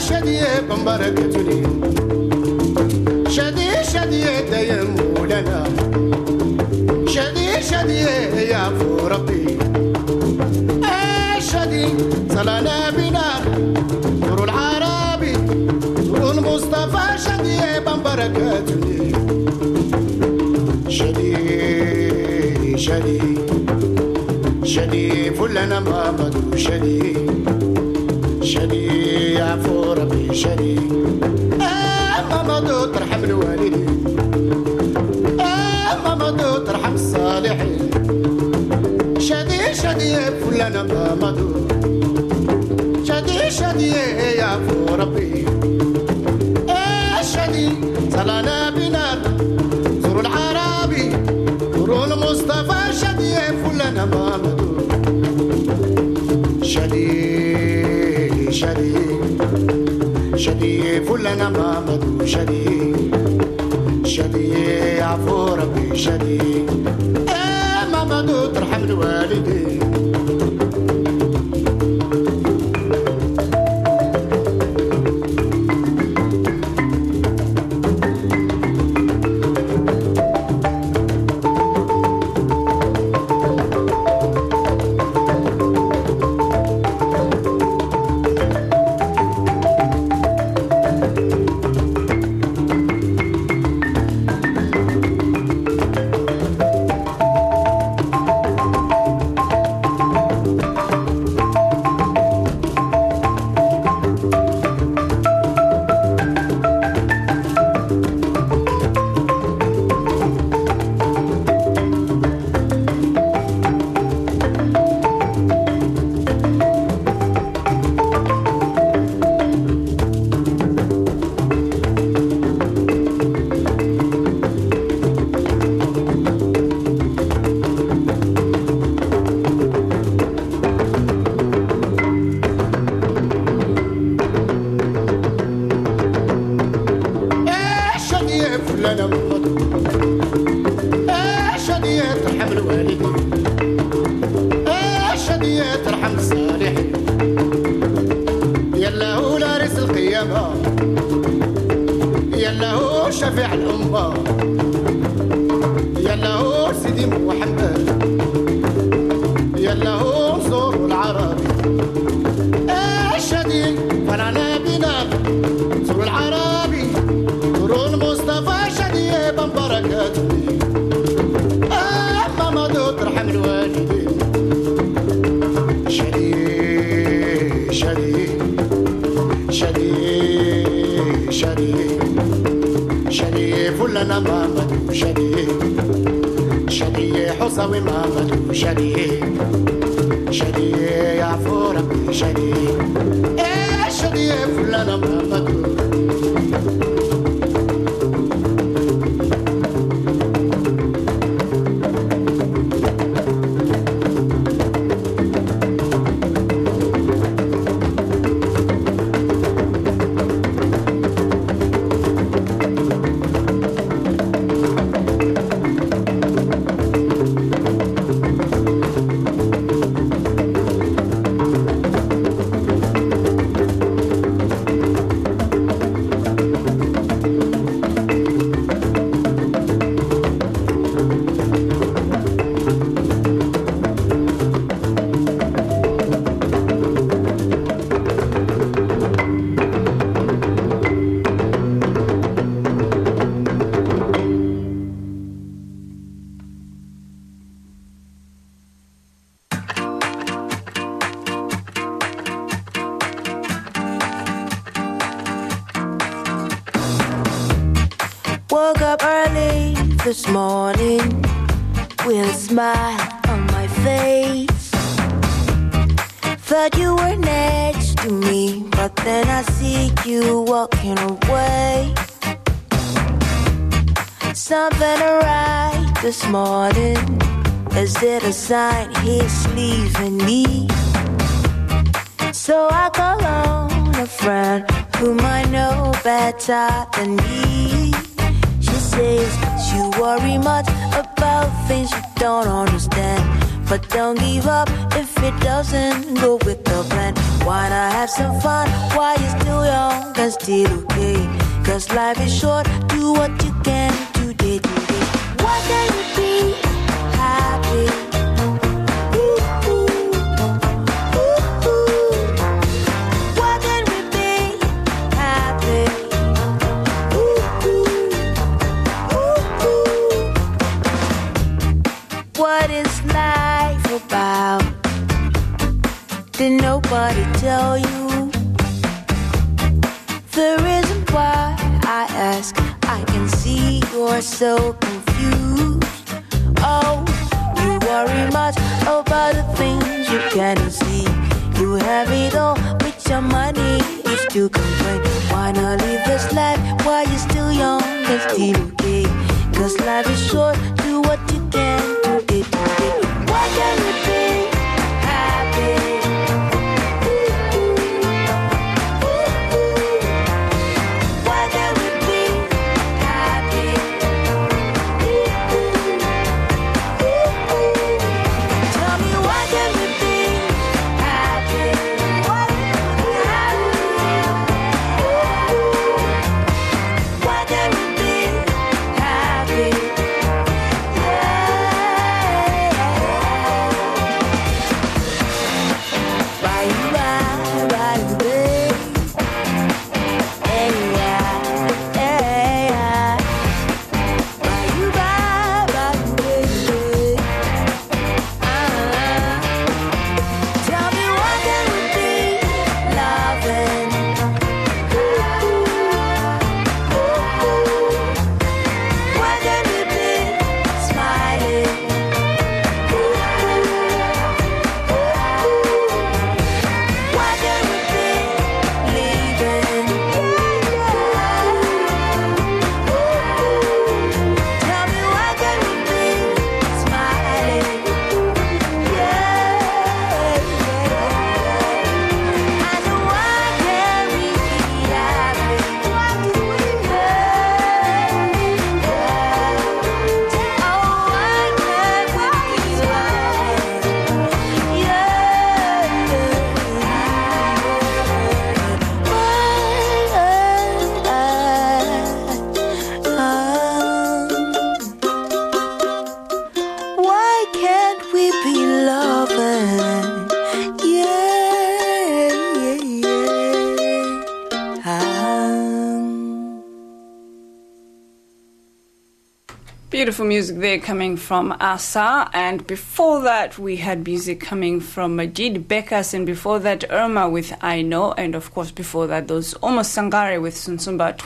شديه بمبركتني شديه شديه دايم ولنا شديه شديه يا فو ربي ايه شديه صلانا بنا نور العربي نور المصطفى شديه بمبركتني شديه شديه شديه فلنا محمد شديه شديه يا عفو ربي شديه آه ماما ترحم الوالدين آه ماما ترحم الصالحين شديه شديه فلنا ماما شديه شديه يا عفو ربي آه شديه صلانا بنا زوروا العربي زوروا المصطفى شديه فلنا ماما شديه شديه شديه فلنا مامدو شديه شديه عفو ربي شديه ايه مامدو ترحم الوالدين
Woke up early this morning with a smile on my face. Thought you were next to me, but then I see you walking away. Something right this morning. Is it a sign he's leaving me? So I call on a friend whom I know better than me. She says you worry much about things you don't understand, But don't give up if it doesn't go with the plan. Why not have some fun while you're still young and still okay? Cause life is short, do what you can today, today. Why can't you be happy? Ooh, ooh, ooh, ooh. Why can't we be happy? Ooh, ooh, ooh, ooh. What is life about? Did nobody tell you? The reason why I ask, I can see you're so confused. Oh, you worry much about the things you can't see. You have it all with your money, you still complain. Why not live this life while you're still young and still okay? Cause life is short, do what you can today, today. Why can't we be happy?
Beautiful music there coming from Asa, and before that we had music coming from Majid Bekas, and before that Irma with I Know, and of course before that those Almost Sangare with Sunsumba.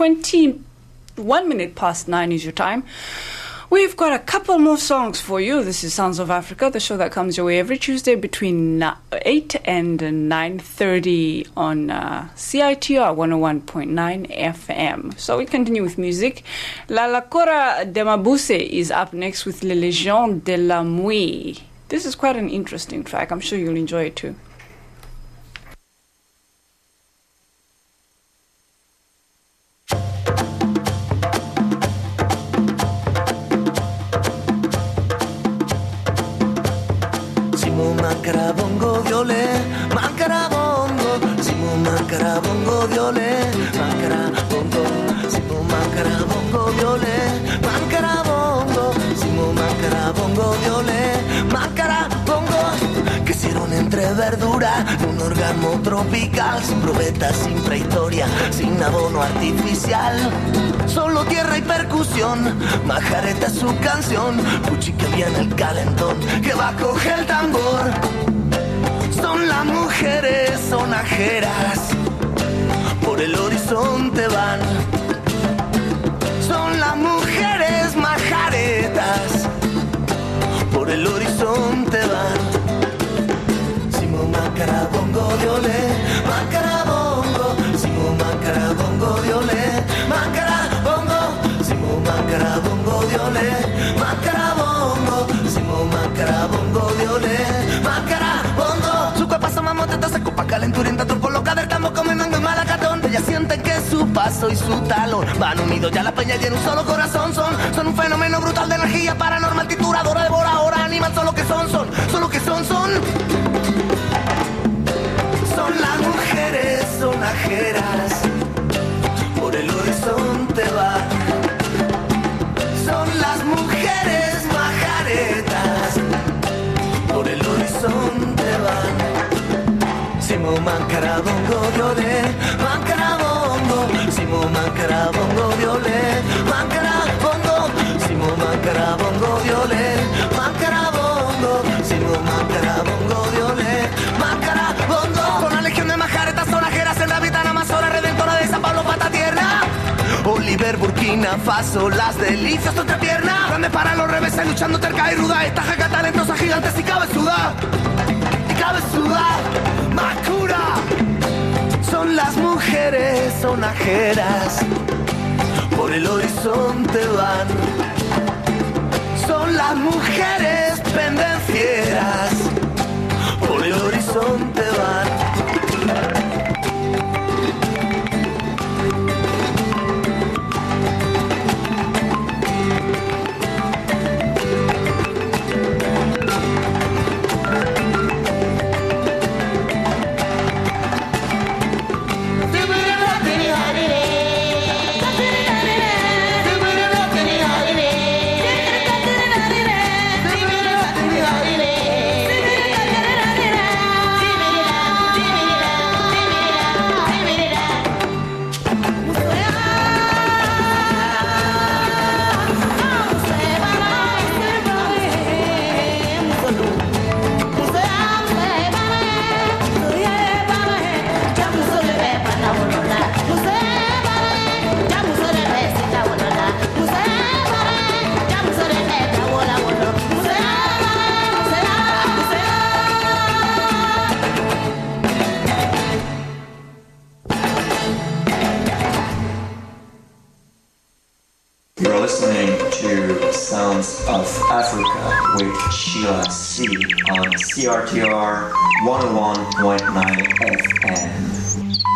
twenty-one minute past nine is your time. We've got a couple more songs for you. This is Sounds of Africa, the show that comes your way every Tuesday between eight and nine thirty on uh, C I T R one oh one point nine F M. So we continue with music. La Lacora de Mabuse is up next with Les Légendes de la Mouille. This is quite an interesting track. I'm sure you'll enjoy it too.
Mancará bongo violet, mancará bongo, si mo mancará bongo violet, mancará bongo, si mo mancará bongo violet, mancará bongo, si mo mancará bongo violet, mancará bongo, que hicieron entre verdura, un orgasmo tropical, sin probetas, sin prehistoria, sin abono artificial, solo tierra y percusión, majareta es su canción, puchi que viene el calentón, que va a coger el tambor. Son las mujeres sonajeras, por el horizonte van. Son las mujeres majaretas, por el horizonte van. Simo mancara bongo violet, mancara bongo, simo mancara bongo violet, mancara bongo, simo mancara bongo violet, mancara bongo, simo mancara bongo violet, mancara bongo. Pasa mamoteta, se copa calenturienta, truco loca del campo comiendo en malacatón. Ellas sienten que su paso y su talón van unidos ya la peña y en un solo corazón. Son, son un fenómeno brutal de energía paranormal, tituladora, devoradora, animal solo que son, son, son lo que son, son. Son las mujeres sonajeras, por el horizonte van. Son las mujeres majaretas, por el horizonte van. Simo mancarabongo violet, mancarabongo, Simo mancarabongo violet, mancarabongo, Simo mancarabongo violet, mancarabongo, Simo mancarabongo violet, mancarabongo. Con la legión de majaretas sonajeras en la vitana amazona redentora de San Pablo pata tierna. Oliver, Burkina Faso, las delicias de otra pierna. Grande para los reveses luchando terca y ruda. Esta jaca talentosa, gigantes y cabezuda. Y cabezuda, Macura. Son las mujeres sonajeras, por el horizonte van. Son las mujeres pendencieras, por el horizonte van.
You're listening to Sounds of Africa with Sheila C. on C R T R one oh one point nine F M.